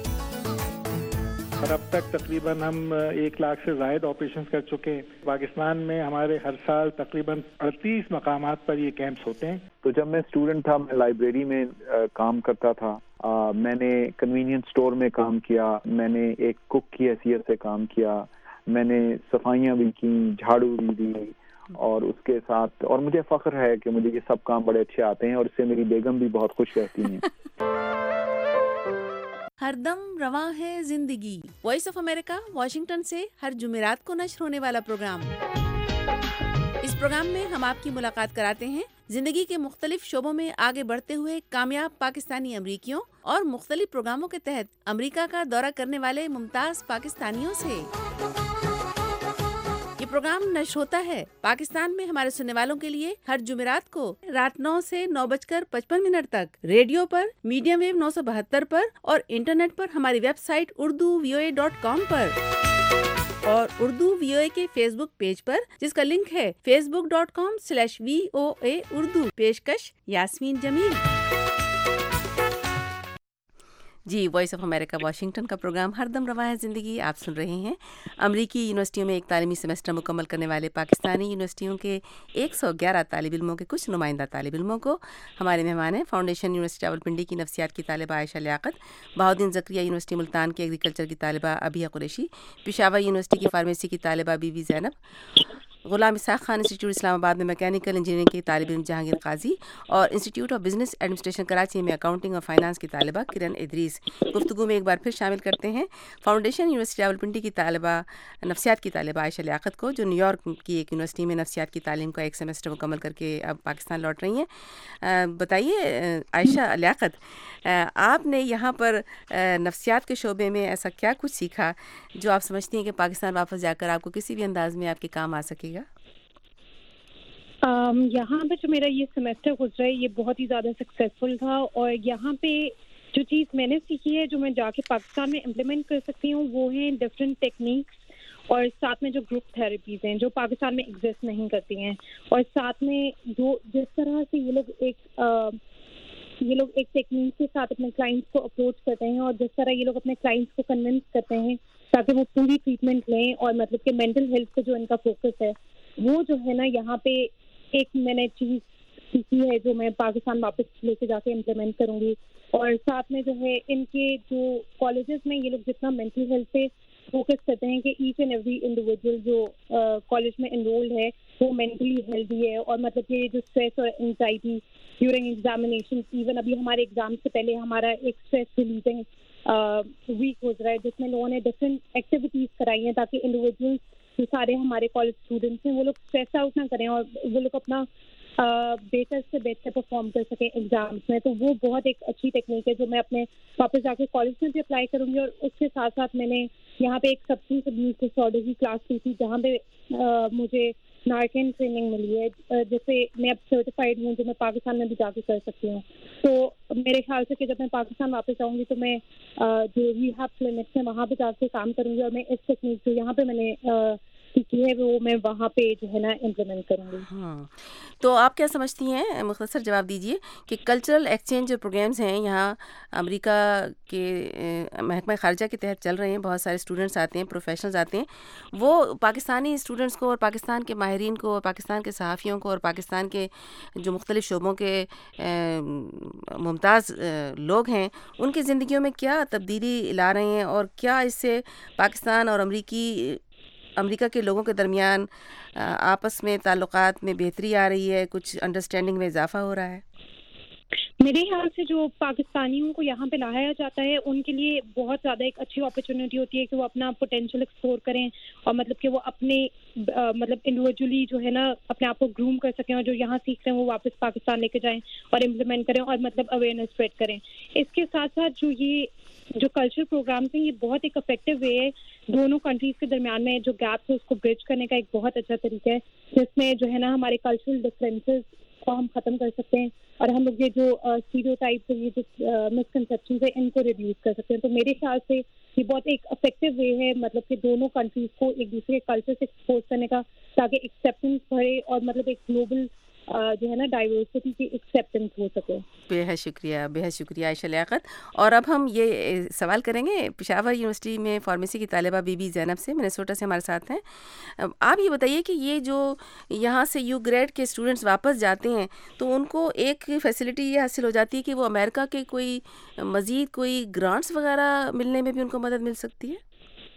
اور اب تک تقریباً ہم ایک لاکھ سے زائد آپریشنز کر چکے ہیں. پاکستان میں ہمارے ہر سال تقریباً اڑتیس مقامات پر یہ کیمپس ہوتے ہیں. تو جب میں اسٹوڈنٹ تھا میں لائبریری میں کام کرتا تھا، میں نے کنوینئنس اسٹور میں کام کیا، میں نے ایک کک کی حیثیت سے کام کیا، میں نے صفائیاں بھی کی، جھاڑو بھی دی، اور اس کے ساتھ اور مجھے فخر ہے کہ مجھے یہ سب کام بڑے اچھے آتے ہیں اور اس سے میری بیگم بھی بہت خوش رہتی ہیں. ہر دم رواں ہے زندگی، وائس آف امریکہ واشنگٹن سے ہر جمعرات کو نشر ہونے والا پروگرام. اس پروگرام میں ہم آپ کی ملاقات کراتے ہیں زندگی کے مختلف شعبوں میں آگے بڑھتے ہوئے کامیاب پاکستانی امریکیوں اور مختلف پروگراموں کے تحت امریکہ کا دورہ کرنے والے ممتاز پاکستانیوں سے. یہ پروگرام نشر ہوتا ہے پاکستان میں ہمارے سننے والوں کے لیے ہر جمعرات کو رات نو سے نو بج کر پچپن منٹ تک ریڈیو پر، میڈیم ویو نو سو بہتر پر اور انٹرنیٹ پر ہماری website Urdu V O A dot com پر اور اردو وی او اے کے فیس بک پیج پر، جس کا لنک ہے Facebook dot com slash V O A Urdu. پیشکش یاسمین جمیل. جی وائس آف امریکہ واشنگٹن کا پروگرام ہردم رواں ہے زندگی آپ سن رہے ہیں. امریکی یونیورسٹیوں میں ایک تعلیمی سیمسٹر مکمل کرنے والے پاکستانی یونیورسٹیوں کے ایک سو گیارہ طالب علموں کے کچھ نمائندہ طالب علموں کو ہمارے مہمان ہیں فاؤنڈیشن یونیورسٹی راولپنڈی کی نفسیات کی طالبہ عائشہ لیاقت, بہاؤدین زکریا یونیورسٹی ملتان کے ایگریکلچر کی طالبہ ابیہ قریشی, پشاور یونیورسٹی کی فارمیسی کی طالبہ be be Zainab, Ghulam Ishaq Khan institute اسلام آباد میں میکینیکل انجینئرنگ کی طالب علم جہانگیر قاضی اور institute of business administration Karachi میں اکاؤنٹنگ اور فائنانس کی طالبہ کرن ادریس. گفتگو میں ایک بار پھر شامل کرتے ہیں فاؤنڈیشن یونیورسٹی راولپنڈی کی طالبہ نفسیات کی طالبہ عائشہ لیاقت کو, جو نیو یارک کی ایک یونیورسٹی میں نفسیات کی تعلیم کا ایک سیمسٹر مکمل کر کے اب پاکستان لوٹ رہی ہیں. بتائیے عائشہ لیاقت, آپ نے یہاں پر نفسیات کے شعبے میں ایسا کیا کچھ سیکھا جو آپ سمجھتی ہیں کہ پاکستان واپس جا کر آپ کو کسی بھی انداز میں آپ کے کام آ سکے گا؟ Um, یہاں پہ جو میرا یہ سیمسٹر گزرا ہے یہ بہت ہی زیادہ سکسیزفل تھا, اور یہاں پہ جو چیز میں نے سیکھی ہے جو میں جا کے پاکستان میں امپلیمنٹ کر سکتی ہوں وہ ہیں ڈفرینٹ ٹیکنیکس اور ساتھ میں جو گروپ تھراپیز ہیں جو پاکستان میں ایگزسٹ نہیں کرتی ہیں, اور ساتھ میں جو جس طرح سے یہ لوگ ایک آ, یہ لوگ ایک ٹیکنیک کے ساتھ اپنے کلائنٹس کو اپروچ کرتے ہیں اور جس طرح یہ لوگ اپنے کلائنٹس کو کنونس کرتے ہیں تاکہ وہ پوری ٹریٹمنٹ لیں, اور مطلب کہ مینٹل ہیلتھ پہ جو ان کا فوکس ہے وہ جو ہے نا یہاں پہ ایک میں نے چیز سیکھی ہے جو میں پاکستان واپس لے کے جا کے امپلیمنٹ کروں گی. اور ساتھ میں جو ہے ان کے جو کالجز میں یہ لوگ جتنا مینٹل ہیلتھ پہ فوکس کرتے ہیں کہ ایچ اینڈ ایوری انڈیویجول جو کالج میں انرولڈ ہے وہ مینٹلی ہیلدی ہے, اور مطلب کہ جو اسٹریس اور انگزائٹی ڈیورنگ ایگزامینیشن, ایون ابھی ہمارے ایگزام سے پہلے ہمارا ایک اسٹریس ریلیزنگ ویک گزرا ہے جس میں لوگوں نے ڈفرینٹ ایکٹیویٹیز کرائی ہیں تاکہ انڈیویجول جو سارے ہمارے کالج اسٹوڈنٹس ہیں وہ لوگ اسٹریس آؤٹ نہ کریں اور وہ لوگ اپنا بہتر سے بہتر پرفارم کر سکیں ایگزامس میں. تو وہ بہت ایک اچھی ٹیکنیک ہے جو میں اپنے واپس جا کے کالج میں بھی اپلائی کروں گی. اور اس کے ساتھ ساتھ میں نے یہاں پہ ایک سبسٹنس ابیوز ڈس آرڈر کی کلاس لی تھی جہاں پہ مجھے نارکین ٹریننگ ملی ہے جس سے میں اب سرٹیفائڈ ہوں جو میں پاکستان میں بھی جا کے کر سکتی ہوں. تو میرے خیال سے کہ جب میں پاکستان واپس آؤں گی تو میں جو ریہیب کلینکس ہیں وہاں پہ جا کے کام کروں گی اور میں اس ٹیکنیک جو یہاں پہ میں نے سیکھی ہے وہ میں وہاں پہ جو ہے نا امپلیمنٹ کروں گی. ہاں, تو آپ کیا سمجھتی ہیں, مختصر جواب دیجیے, کہ کلچرل ایکسچینج جو پروگرامز ہیں یہاں امریکہ کے محکمہ خارجہ کے تحت چل رہے ہیں, بہت سارے اسٹوڈنٹس آتے ہیں, پروفیشنلز آتے ہیں, وہ پاکستانی اسٹوڈنٹس کو اور پاکستان کے ماہرین کو اور پاکستان کے صحافیوں کو اور پاکستان کے جو مختلف شعبوں کے ممتاز لوگ ہیں ان کی زندگیوں میں کیا تبدیلی لا رہے ہیں, اور کیا اس سے پاکستان اور امریکی امریکہ کے لوگوں کے درمیان آپس میں تعلقات میں بہتری آ رہی ہے, کچھ انڈرسٹینڈنگ میں اضافہ ہو رہا ہے؟ میرے خیال سے جو پاکستانیوں کو یہاں پہ لایا جاتا ہے ان کے لیے بہت زیادہ ایک اچھی اپرچونیٹی ہوتی ہے کہ وہ اپنا پوٹینشیل ایکسپلور کریں اور مطلب کہ وہ اپنے مطلب انڈیویجولی جو ہے نا اپنے آپ کو گروم کر سکیں, اور جو یہاں سیکھ رہے ہیں وہ واپس پاکستان لے کے جائیں اور امپلیمنٹ کریں اور مطلب اویئرنیس اسپریڈ کریں. اس کے ساتھ ساتھ جو یہ جو کلچر پروگرامس ہیں یہ بہت ایک افیکٹو وے ہے دونوں کنٹریز کے درمیان میں جو گیپ ہے اس کو برج کرنے کا ایک بہت اچھا طریقہ ہے جس میں جو ہے نا ہمارے کلچرل ڈفرینسز کو ہم ختم کر سکتے ہیں اور ہم لوگ یہ جو اسٹیریوٹائپس یہ جو مسکنسیپشنز ہیں ان کو ریڈیوس کر سکتے ہیں. تو میرے خیال سے یہ بہت ایک افیکٹو وے ہے مطلب کہ دونوں کنٹریز کو ایک دوسرے کے کلچر سے ایکسپوز کرنے کا تاکہ ایکسیپٹنس بڑھے اور مطلب ایک گلوبل جو ہے نا ڈائیورسٹی کی ایکسیپٹنس ہو سکے. بے حد شکریہ, بے حد شکریہ عائشہ لیاقت. اور اب ہم یہ سوال کریں گے پشاور یونیورسٹی میں فارمیسی کی طالبہ بی بی زینب سے, منیسوٹا سے ہمارے ساتھ ہیں. آپ یہ بتائیے کہ یہ جو یہاں سے یو گریڈ کے اسٹوڈنٹس واپس جاتے ہیں تو ان کو ایک فیسلٹی یہ حاصل ہو جاتی ہے کہ وہ امریکہ کے کوئی مزید کوئی گرانٹس وغیرہ ملنے میں بھی ان کو مدد مل سکتی ہے؟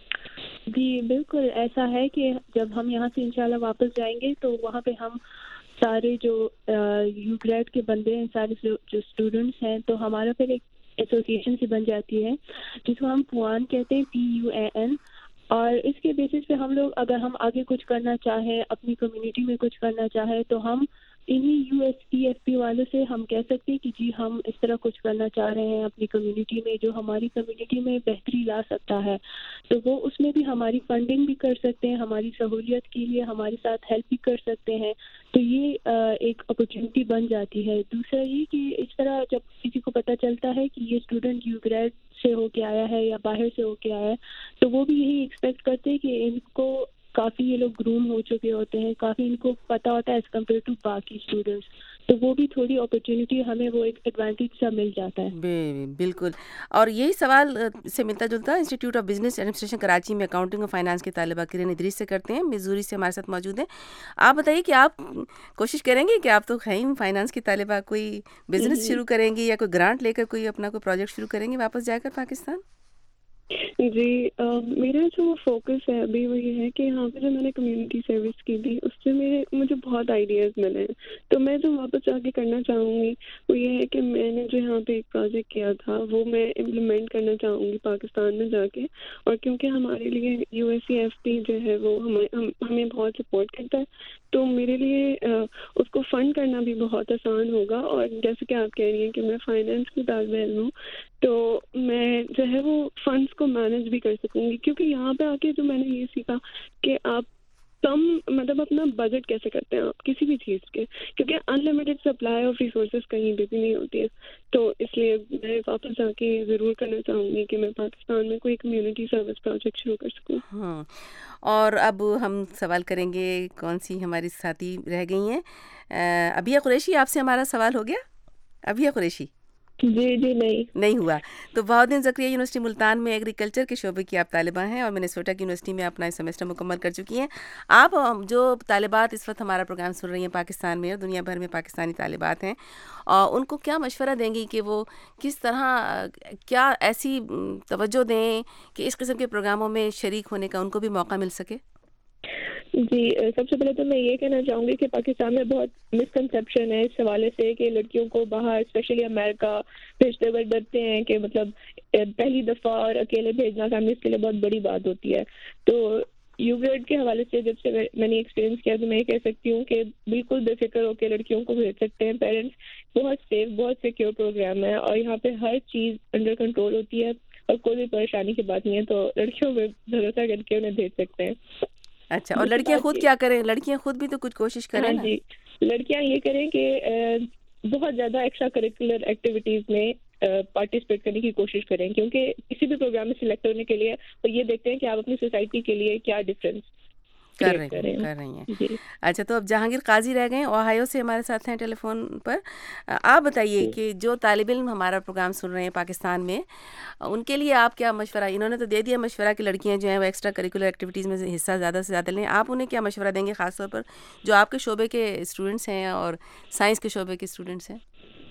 جی بالکل ایسا ہے کہ جب ہم یہاں سے انشاءاللہ واپس جائیں گے تو وہاں پہ ہم سارے جو یو گریڈ کے بندے ہیں, سارے جو اسٹوڈنٹس ہیں, تو ہمارا پھر ایک ایسوسیشن سی بن جاتی ہے جس کو ہم پوان کہتے ہیں, پی یو اے این. اور اس کے بیسس پہ ہم لوگ اگر ہم آگے کچھ کرنا چاہیں, اپنی کمیونٹی میں کچھ کرنا چاہیں, تو ہم انہی U S E F P والوں سے ہم کہہ سکتے ہیں کہ جی ہم اس طرح کچھ کرنا چاہ رہے ہیں اپنی کمیونٹی میں جو ہماری کمیونٹی میں بہتری لا سکتا ہے. تو وہ اس میں بھی ہماری فنڈنگ بھی کر سکتے ہیں, ہماری سہولیت کے لیے ہمارے ساتھ ہیلپ بھی کر سکتے ہیں. تو یہ ایک اپرچونٹی بن جاتی ہے. دوسرا یہ کہ اس طرح جب کسی کو پتہ چلتا ہے کہ یہ اسٹوڈنٹ یو گریڈ سے ہو کے آیا ہے یا باہر سے ہو کے آیا ہے, تو وہ بھی یہی ایکسپیکٹ کرتے ہیں کہ ان کو کافی یہ لوگ گروم ہو چکے ہوتے ہیں, کافی ان کو پتہ ہوتا ہے ایز کمپیئر ٹو باقی اسٹوڈنٹس. تو وہ بھی تھوڑی اپرچونیٹی ہمیں وہ ایک ایڈوانٹیج سا مل جاتا ہے. بالکل. اور یہی سوال سے ملتا جلتا institute of business administration Karachi میں اکاؤنٹنگ اور فائنانس کے طالبہ کرن ادریس سے کرتے ہیں. مزوری سے ہمارے ساتھ موجود ہیں. آپ بتائیے کہ آپ کوشش کریں گے کہ آپ تو ہیں فائنانس کی طالبہ, کوئی بزنس شروع کریں گی یا کوئی گرانٹ لے کر کوئی اپنا کوئی پروجیکٹ شروع کریں گے واپس جا کر پاکستان؟ جی میرا جو فوکس ہے ابھی وہ یہ ہے کہ یہاں پہ جو میں نے کمیونٹی سروس کی تھی اس سے میرے مجھے بہت آئیڈیاز ملے ہیں. تو میں جو واپس جا کے کرنا چاہوں گی وہ یہ ہے کہ میں نے جو یہاں پہ ایک پروجیکٹ کیا تھا وہ میں امپلیمنٹ کرنا چاہوں گی پاکستان میں جا کے. اور کیونکہ ہمارے لیے U S C F P جو ہے وہ ہمیں ہمیں بہت سپورٹ کرتا ہے, تو میرے لیے اس کو فنڈ کرنا بھی بہت آسان ہوگا. اور جیسے کہ آپ کہہ رہی ہیں کہ میں فائنینس کی طالب علم ہوں, تو میں جو ہے وہ فنڈس کو مینیج بھی کر سکوں گی. کیونکہ یہاں پہ آ کے جو میں نے یہ سیکھا کہ آپ کم مطلب اپنا بجٹ کیسے کرتے ہیں آپ کسی بھی چیز کے, کیونکہ unlimited supply of resources کہیں بھی بھی نہیں ہوتی ہے. تو اس لیے میں واپس جا کے ضرور کرنا چاہوں گی کہ میں پاکستان میں کوئی کمیونٹی سروس پروجیکٹ شروع کر سکوں. ہاں, اور اب ہم سوال کریں گے کون سی ہماری ساتھی رہ گئی ہیں. ابیہ قریشی, آپ سے ہمارا سوال ہو گیا؟ ابیہ قریشی جی جی نہیں نہیں ہوا. تو بہاؤالدین زکریا یونیورسٹی ملتان میں ایگریکلچر کے شعبے کی آپ طالبہ ہیں اور منیسوٹا کی یونیورسٹی میں اپنا سیمسٹر مکمل کر چکی ہیں. آپ جو طالبات اس وقت ہمارا پروگرام سن رہی ہیں پاکستان میں اور دنیا بھر میں پاکستانی طالبات ہیں, اور ان کو کیا مشورہ دیں گی کہ وہ کس طرح کیا ایسی توجہ دیں کہ اس قسم کے پروگراموں میں شریک ہونے کا ان کو بھی موقع مل سکے؟ جی سب سے پہلے تو میں یہ کہنا چاہوں گی کہ پاکستان میں بہت مسکنسیپشن ہے اس حوالے سے کہ لڑکیوں کو باہر اسپیشلی امریکہ بھیجتے ہوئے ڈرتے ہیں کہ مطلب پہلی دفعہ اور اکیلے بھیجنا فیملیز کے لیے بہت بڑی بات ہوتی ہے. تو یو گریڈ کے حوالے سے جب سے میں نے ایکسپیرینس کیا تو میں یہ کہہ سکتی ہوں کہ بالکل بے فکر ہو کے لڑکیوں کو بھیج سکتے ہیں. پیرنٹس بہت سیف بہت سیکیور پروگرام ہے اور یہاں پہ ہر چیز انڈر کنٹرول ہوتی ہے اور کوئی بھی پریشانی کی بات نہیں ہے. تو لڑکیوں پہ بھروسہ کر کے انہیں بھیج سکتے ہیں. اچھا, اور لڑکیاں خود کیا کریں؟ لڑکیاں خود بھی تو کچھ کوشش کریں. ہاں جی, لڑکیاں یہ کریں کہ بہت زیادہ ایکسٹرا کریکولر ایکٹیویٹیز میں پارٹیسپیٹ کرنے کی کوشش کریں, کیونکہ کسی بھی پروگرام میں سلیکٹ ہونے کے لیے اور یہ دیکھتے ہیں کہ آپ اپنی سوسائٹی کے لیے کیا ڈفرینس کر رہی ہیں کر رہی ہیں اچھا, تو اب جہانگیر قاضی رہ گئے ہیں, اوہایو سے ہمارے ساتھ ہیں ٹیلی فون پر. آپ بتائیے کہ جو طالب علم ہمارا پروگرام سن رہے ہیں پاکستان میں, ان کے لیے آپ کیا مشورہ, انہوں نے تو دے دیا مشورہ کہ لڑکیاں جو ہیں وہ ایکسٹرا کریکولر ایکٹیویٹیز میں حصہ زیادہ سے زیادہ لیں, آپ انہیں کیا مشورہ دیں گے خاص طور پر جو آپ کے شعبے کے اسٹوڈنٹس ہیں اور سائنس کے شعبے کے اسٹوڈنٹس ہیں؟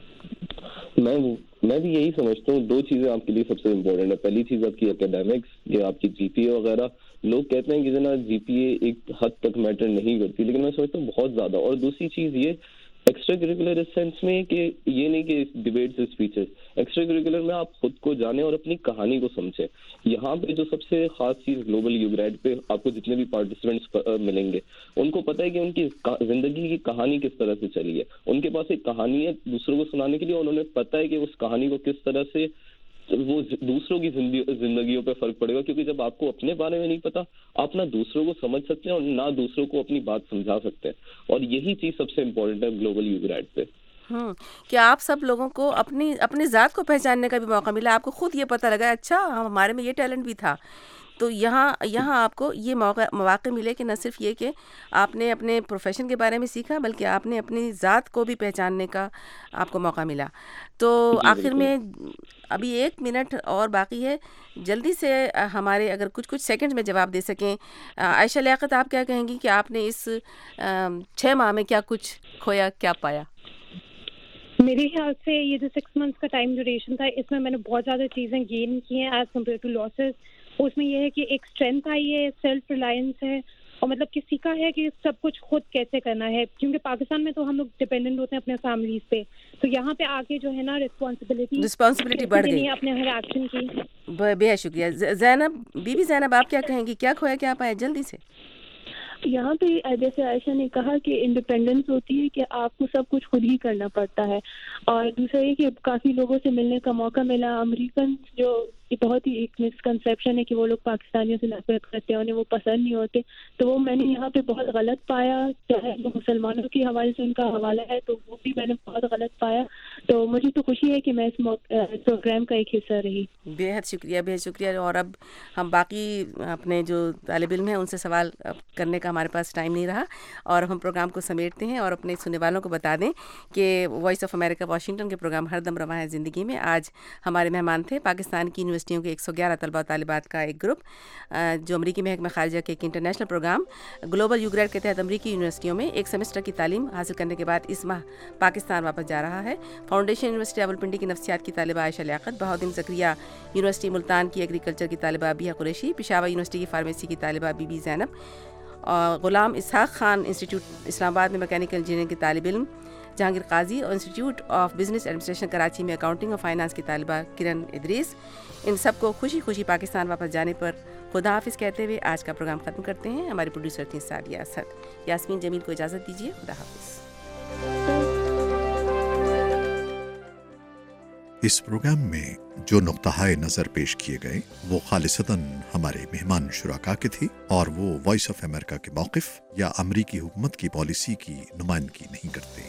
میں میں بھی یہی سمجھتا ہوں دو چیزیں آپ کے لیے سب سے امپورٹنٹ ہے. پہلی چیز آپ کی اکیڈیمکس, یہ آپ کی جی پی اے وغیرہ. لوگ کہتے ہیں کہ جناب جی پی اے ایک حد تک میٹر نہیں کرتی, لیکن میں سمجھتا ہوں بہت زیادہ. اور دوسری چیز یہ ایکسٹرا کریکولر اس سینس میں کہ یہ نہیں کہ ڈیبیٹس اسپیچز, ایکسٹرا کریکولر میں آپ خود کو جانیں اور اپنی کہانی کو سمجھیں. یہاں پہ جو سب سے خاص چیز گلوبل یو گریڈ پہ آپ کو جتنے بھی پارٹیسپینٹس ملیں گے ان کو پتہ ہے کہ ان کی زندگی کی کہانی کس طرح سے چلی ہے. ان کے پاس ایک کہانی ہے دوسروں کو سنانے کے لیے, اور انہیں پتہ ہے کہ اس کہانی کو کس طرح سے وہ دوسروں کی زندگیوں پہ فرق پڑے گا. کیونکہ جب آپ کو اپنے بارے میں نہیں پتا آپ نہ دوسروں کو سمجھ سکتے ہیں اور نہ دوسروں کو اپنی بات سمجھا سکتے ہیں, اور یہی چیز سب سے امپورٹنٹ ہے گلوبل یو گریڈ پہ. ہوں کیا آپ سب لوگوں کو اپنی اپنی ذات کو پہچاننے کا بھی موقع ملا, آپ کو خود یہ پتہ لگا اچھا ہمارے میں یہ ٹیلنٹ بھی تھا, تو یہاں یہاں آپ کو یہ موقع مواقع ملے کہ نہ صرف یہ کہ آپ نے اپنے پروفیشن کے بارے میں سیکھا بلکہ آپ نے اپنی ذات کو بھی پہچاننے کا آپ کو موقع ملا. تو آخر میں ابھی ایک منٹ اور باقی ہے, جلدی سے ہمارے اگر کچھ کچھ سیکنڈ میں جواب دے سکیں. عائشہ لیاقت, آپ کیا کہیں گی کہ آپ نے اس چھ ماہ میں کیا کچھ کھویا کیا پایا؟ میرے خیال سے یہ جو سکس منتھس کا ٹائم ڈیوریشن تھا اس میں میں نے بہت زیادہ چیزیں گین کی ہیں ایز کمپیئر ٹو لاسز. اس میں یہ ہے کہ ایک اسٹرینتھ آئی ہے, سیلف ریلائنس ہے, اور مطلب کہ سیکھا ہے کہ سب کچھ خود کیسے کرنا ہے, کیونکہ پاکستان میں تو ہم لوگ ڈپینڈنٹ ہوتے ہیں اپنے فیملیز پہ, تو یہاں پہ آ کے جو ہے نا رسپانسبلٹی رسپانسبلٹی بڑھ گئی اپنے ہر ایکشن کی. بے شکریہ. زینب بی بی زینب, آپ کیا کہیں گی, کیا کھویا کیا پایا جلدی سے؟ یہاں پہ جیسے عائشہ نے کہا کہ انڈیپینڈنس ہوتی ہے کہ آپ کو سب کچھ خود ہی کرنا پڑتا ہے, اور دوسرا یہ کہ کافی لوگوں سے ملنے کا موقع ملا. امریکن جو بہت ہی ایک مسکنسیپشن ہے کہ وہ لوگ پاکستانیوں سے نفرت کرتے ہیں, انہیں وہ پسند نہیں ہوتے, تو وہ میں نے یہاں پہ بہت غلط پایا. چاہے وہ مسلمانوں کے حوالے سے ان کا حوالہ ہے تو وہ بھی میں نے بہت غلط پایا. तो मुझे तो खुशी है कि मैं इस प्रोग्राम का एक हिस्सा रही. बेहद शुक्रिया, बेहद शुक्रिया. और अब हम बाकी अपने जो तालिब इल्म हैं उनसे सवाल करने का हमारे पास टाइम नहीं रहा और हम प्रोग्राम को समेटते हैं और अपने सुनने वालों को बता दें कि वॉइस ऑफ अमेरिका वाशिंगटन के प्रोग्राम हरदम रवां है ज़िंदगी में आज हमारे मेहमान थे पाकिस्तान की यूनिवर्सिटियों के एक सौ ग्यारह तलबा तालिबात का एक ग्रुप जो अमरीकी महकमा खारजा के एक इंटरनेशनल प्रोग्राम ग्लोबल यूग्रेड के तहत अमरीकी यूनिवर्सिटियों में एक सेमेस्टर की तालीम हासिल करने के बाद इस माह पाकिस्तान वापस जा रहा है. फाउंडेशन यूनिवर्सिटी रावलपिंडी की नफ्सियात की तालिबा आयशा लियाकत, बहाउद्दीन ज़करिया यूनिवर्सिटी मुल्तान की एग्रीकल्चर की तालिबा बिया कुरैशी, पेशावर यूनिवर्सिटी की फार्मेसी की तालिबा बीबी ज़ैनब और ग़ुलाम इसहाक़ खान इंस्टीट्यूट इस्लामाबाद में मैकेनिकल इंजीनियरिंग की तालिब इल्म जहांगीर काजी और institute of business administration Karachi में अकाउंटिंग और फाइनेंस की तालिबा किरण इदरीस. इन सबको खुशी खुशी पाकिस्तान वापस जाने पर खुदा हाफिज़ कहते हुए आज का प्रोग्राम ख़त्म करते हैं. हमारी प्रोड्यूसर थी सादिया असद. यास्मीन जमील को इजाज़त दीजिए. खुदा हाफिज़. इस प्रोग्राम में जो नुक्ता-ए नज़र पेश किए गए वो खालिसतन हमारे मेहमान शुराका के थे और वो वॉइस ऑफ अमेरिका के मौक़िफ़ या अमरीकी हुकूमत की पॉलिसी की नुमाइंदगी नहीं करते.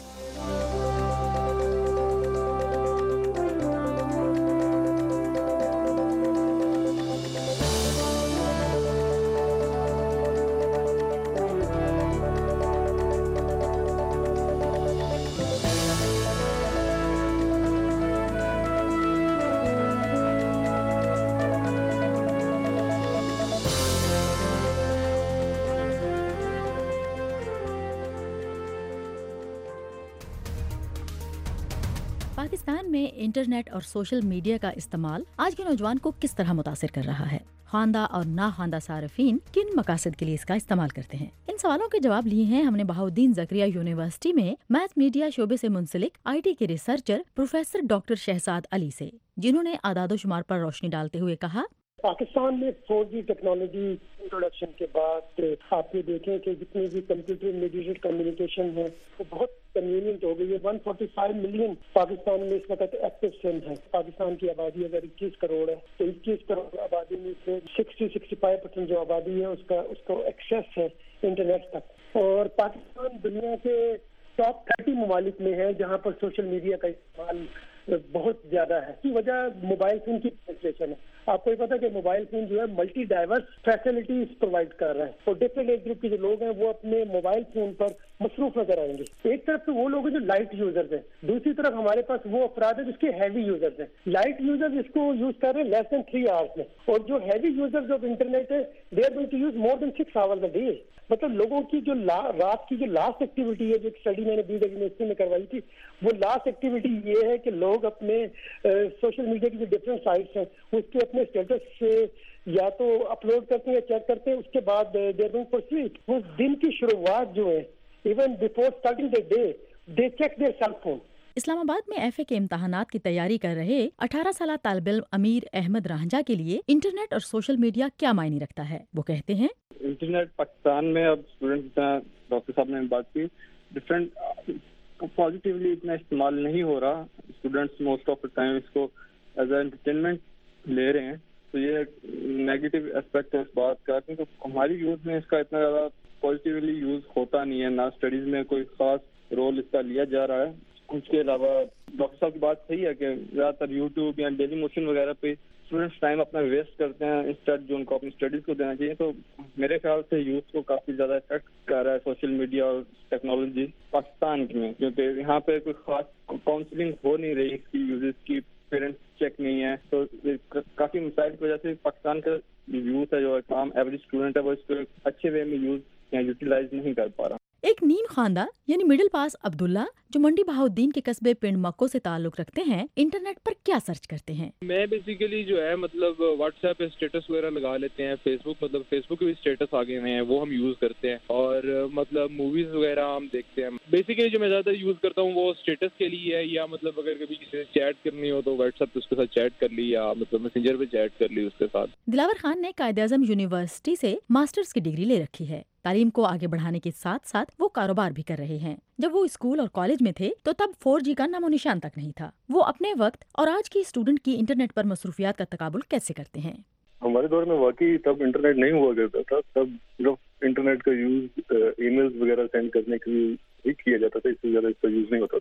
पाकिस्तान में इंटरनेट और सोशल मीडिया का इस्तेमाल आज के नौजवान को किस तरह मुतासिर कर रहा है? खानदा और ना खानदा सारफीन किन मकासद के लिए इसका इस्तेमाल करते हैं? इन सवालों के जवाब लिए हैं हमने बहाउद्दीन ज़करिया यूनिवर्सिटी में मैथ मीडिया शोबे से मुंसलिक आईटी के researcher professor doctor Shahzad Ali से, जिन्होंने आदादो शुमार पर रोशनी डालते हुए कहा, पाकिस्तान में फोर जी टेक्नोलॉजी इंट्रोडक्शन के बाद आप ये देखें कि जितनी भी कंप्यूटर मीडिएटेड कम्युनिकेशन है वो बहुत कन्वीनियंट हो गई है. एक सौ पैंतालीस मिलियन पाकिस्तान में इस वक्त एक्टिव सिम है. पाकिस्तान की आबादी अगर इक्कीस करोड़ है तो इक्कीस करोड़ आबादी में से साठ से पैंसठ परसेंट जो आबादी है उसका उसको एक्सेस है इंटरनेट तक. और पाकिस्तान दुनिया के टॉप तीस ममालिक में है जहाँ पर सोशल मीडिया का इस्तेमाल बहुत ज्यादा है. इसकी वजह मोबाइल फोन की पेनिट्रेशन है. आपको ये पता है कि मोबाइल फोन जो है मल्टी डाइवर्स फैसिलिटीज प्रोवाइड कर रहा है और डिफरेंट एज ग्रुप के जो लोग हैं वो अपने मोबाइल फोन पर मसरूफ नजर आएंगे. एक तरफ तो वो लोग हैं जो लाइट यूजर्स हैं, दूसरी तरफ हमारे पास वो अफराद है जिसके हैवी यूजर्स हैं. लाइट यूजर्स इसको यूज कर रहे हैं लेस देन थ्री आवर्स में और जो हैवी यूजर्स ऑफ इंटरनेट है they are going to use more than six hours a day. मतलब लोगों की जो रात की जो लास्ट एक्टिविटी है, जो स्टडी मैंने बी यूनिवर्सिटी में करवाई थी, वो लास्ट एक्टिविटी ये है कि लोग अपने सोशल मीडिया की जो डिफरेंट साइट्स हैं उसके अपने स्टेटस से या तो अपलोड करते हैं या चेक करते हैं. उसके बाद देयर गोइंग फॉर स्लीप. वो दिन की शुरुआत जो है even before starting the day they check their cell phone. Islamabad में एफए के इम्तहानात की तैयारी कर रहे अठारह साल तालिब इल्म अमीर अहमद रांझा के लिए इंटरनेट और सोशल मीडिया क्या मायने रखता है? वो कहते हैं, इंटरनेट पाकिस्तान में अब स्टूडेंट डॉक्टर साहब ने बात की, डिफरेंट पॉजिटिवली इतना इस्तेमाल नहीं हो रहा. Students most of the time इसको एज ए एंटरटेनमेंट ले रहे हैं. तो ये नेगेटिव एस्पेक्ट है इस बात का, क्योंकि हमारी यूथ में इसका इतना ज़्यादा पॉजिटिवली यूज होता नहीं है. ना स्टडीज में कोई खास रोल इसका लिया जा रहा है. उसके अलावा डॉक्टर साहब की बात सही है कि ज़्यादातर यूट्यूब या डेली मोशन वगैरह पे स्टूडेंट्स टाइम अपना वेस्ट करते हैं इंस्टेड जो उनको अपनी स्टडीज को देना चाहिए. तो मेरे ख्याल से यूथ को काफ़ी ज़्यादा इफेक्ट कर रहा है सोशल मीडिया और टेक्नोलॉजी पाकिस्तान में, क्योंकि यहाँ पे कोई खास काउंसलिंग हो नहीं रही इसकी यूजेस की, पेरेंट्स चेक नहीं है. तो काफ़ी मसाइल की वजह से पाकिस्तान का यूथ है जो आम एवरेज स्टूडेंट है वो इसको अच्छे वे में यूज या यूटिलाइज नहीं कर पा रहा. एक नीम खानदा यानी मिडिल पास अब्दुल्ला जो मंडी बहाउद्दीन के कस्बे पिंड मक्को से ताल्लुक रखते हैं, इंटरनेट पर क्या सर्च करते हैं? मैं बेसिकली जो है मतलब व्हाट्सएप पे स्टेटस वगैरह लगा लेते हैं, फेसबुक मतलब फेसबुक के भी स्टेटस आ गए हैं वो हम यूज करते हैं, और मतलब मूवीज वगैरह हम देखते हैं. बेसिकली जो मैं ज्यादा यूज करता हूँ वो स्टेटस के लिए है, या मतलब अगर कभी किसी से चैट करनी हो तो व्हाट्सएप पे उसके साथ चैट कर ली या मतलब मैसेंजर पे चैट कर ली उसके साथ. दिलावर खान ने कायद-ए-आज़म यूनिवर्सिटी से मास्टर्स की डिग्री ले रखी है. तालीम को आगे बढ़ाने के साथ साथ वो कारोबार भी कर रहे हैं. जब वो स्कूल और कॉलेज में थे तो तब फोर जी का नामो निशान तक नहीं था. वो अपने वक्त और आज की स्टूडेंट की इंटरनेट पर मसरूफियात का तकाबुल कैसे करते हैं? हमारे दौर में वाकई तब इंटरनेट नहीं हुआ करता था. तब सिर्फ इंटरनेट का यूज ईमेल्स वगैरह सेंड करने के लिए ही किया जाता था, इससे ज्यादा इसका यूज नहीं होता था.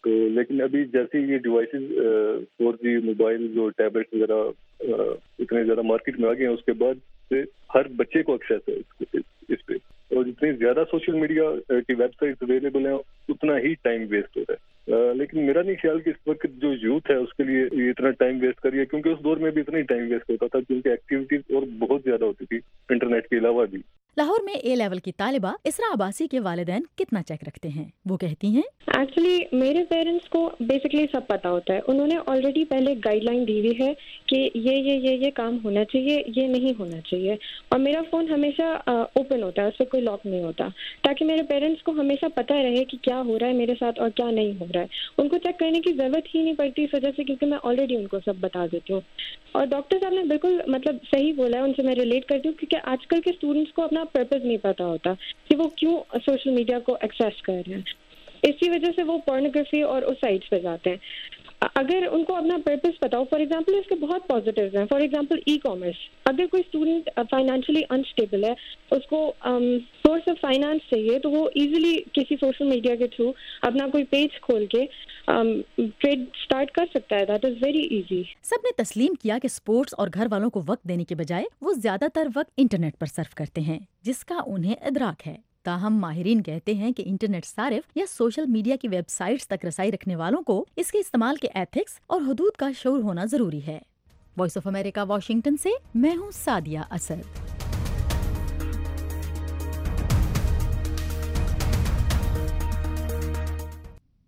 تو لیکن ابھی جیسے یہ ڈیوائسز فور جی موبائل اور ٹیبلیٹ وغیرہ اتنے زیادہ مارکیٹ میں آ گئے ہیں، اس کے بعد سے ہر بچے کو ایکسیس ہے اس پہ، اور جتنی زیادہ سوشل میڈیا کی ویب سائٹس اویلیبل ہیں اتنا ہی ٹائم ویسٹ ہو رہا ہے. لیکن میرا نہیں خیال کہ اس وقت جو یوتھ ہے اس کے لیے یہ اتنا ٹائم ویسٹ کریے، کیونکہ اس دور میں بھی اتنا ہی ٹائم ویسٹ ہوتا تھا، کیونکہ ایکٹیویٹیز اور بہت زیادہ ہوتی تھی انٹرنیٹ کے علاوہ بھی. لاہور میں اے لیول کی طالبہ اسرا عباسی کے والدین کتنا چیک رکھتے ہیں؟ وہ کہتی ہیں ایکچولی میرے پیرنٹس کو بیسکلی سب پتا ہوتا ہے، انہوں نے آلریڈی پہلے گائیڈ لائن دی ہوئی ہے کہ یہ یہ یہ یہ کام ہونا چاہیے، یہ نہیں ہونا چاہیے، اور میرا فون ہمیشہ اوپن ہوتا ہے، اس پہ کوئی لاک نہیں ہوتا، تاکہ میرے پیرنٹس کو ہمیشہ پتہ رہے کہ کیا ہو رہا ہے میرے ساتھ اور کیا نہیں ہو رہا ہے. ان کو چیک کرنے کی ضرورت ہی نہیں پڑتی اس وجہ سے، کیونکہ میں آلریڈی ان کو سب بتا دیتی ہوں. اور ڈاکٹر صاحب نے بالکل مطلب صحیح بولا ہے، ان سے میں ریلیٹ کرتی ہوں، کیونکہ آج کل کے اسٹوڈنٹس کو اپنا پرپز نہیں پتا ہوتا کہ وہ کیوں سوشل میڈیا کو ایکسیس کر رہے ہیں. اسی وجہ سے وہ پورنوگرافی اور اس سائٹس پہ جاتے ہیں. اگر ان کو اپنا پرپز پتا ہو، فار ایگزامپل اس کے بہت پازیٹیوز ہیں. فار ایگزامپل ای کامرس، اگر کوئی اسٹوڈنٹ فائنینشلی انسٹیبل ہے، اس کو سورس آف فائنانس چاہیے، تو وہ ایزیلی کسی سوشل میڈیا کے تھرو اپنا کوئی پیج کھول کے ٹریڈ سٹارٹ کر سکتا ہے. That is very easy. سب نے تسلیم کیا کہ اسپورٹس اور گھر والوں کو وقت دینے کے بجائے وہ زیادہ تر وقت انٹرنیٹ پر صرف کرتے ہیں، جس کا انہیں ادراک ہے. تاہم ماہرین کہتے ہیں کہ انٹرنیٹ صارف یا سوشل میڈیا کی ویب سائٹس تک رسائی رکھنے والوں کو اس کے استعمال کے ایتھکس اور حدود کا شعور ہونا ضروری ہے. وائس آف امریکہ واشنگٹن سے میں ہوں سعدیہ اسد.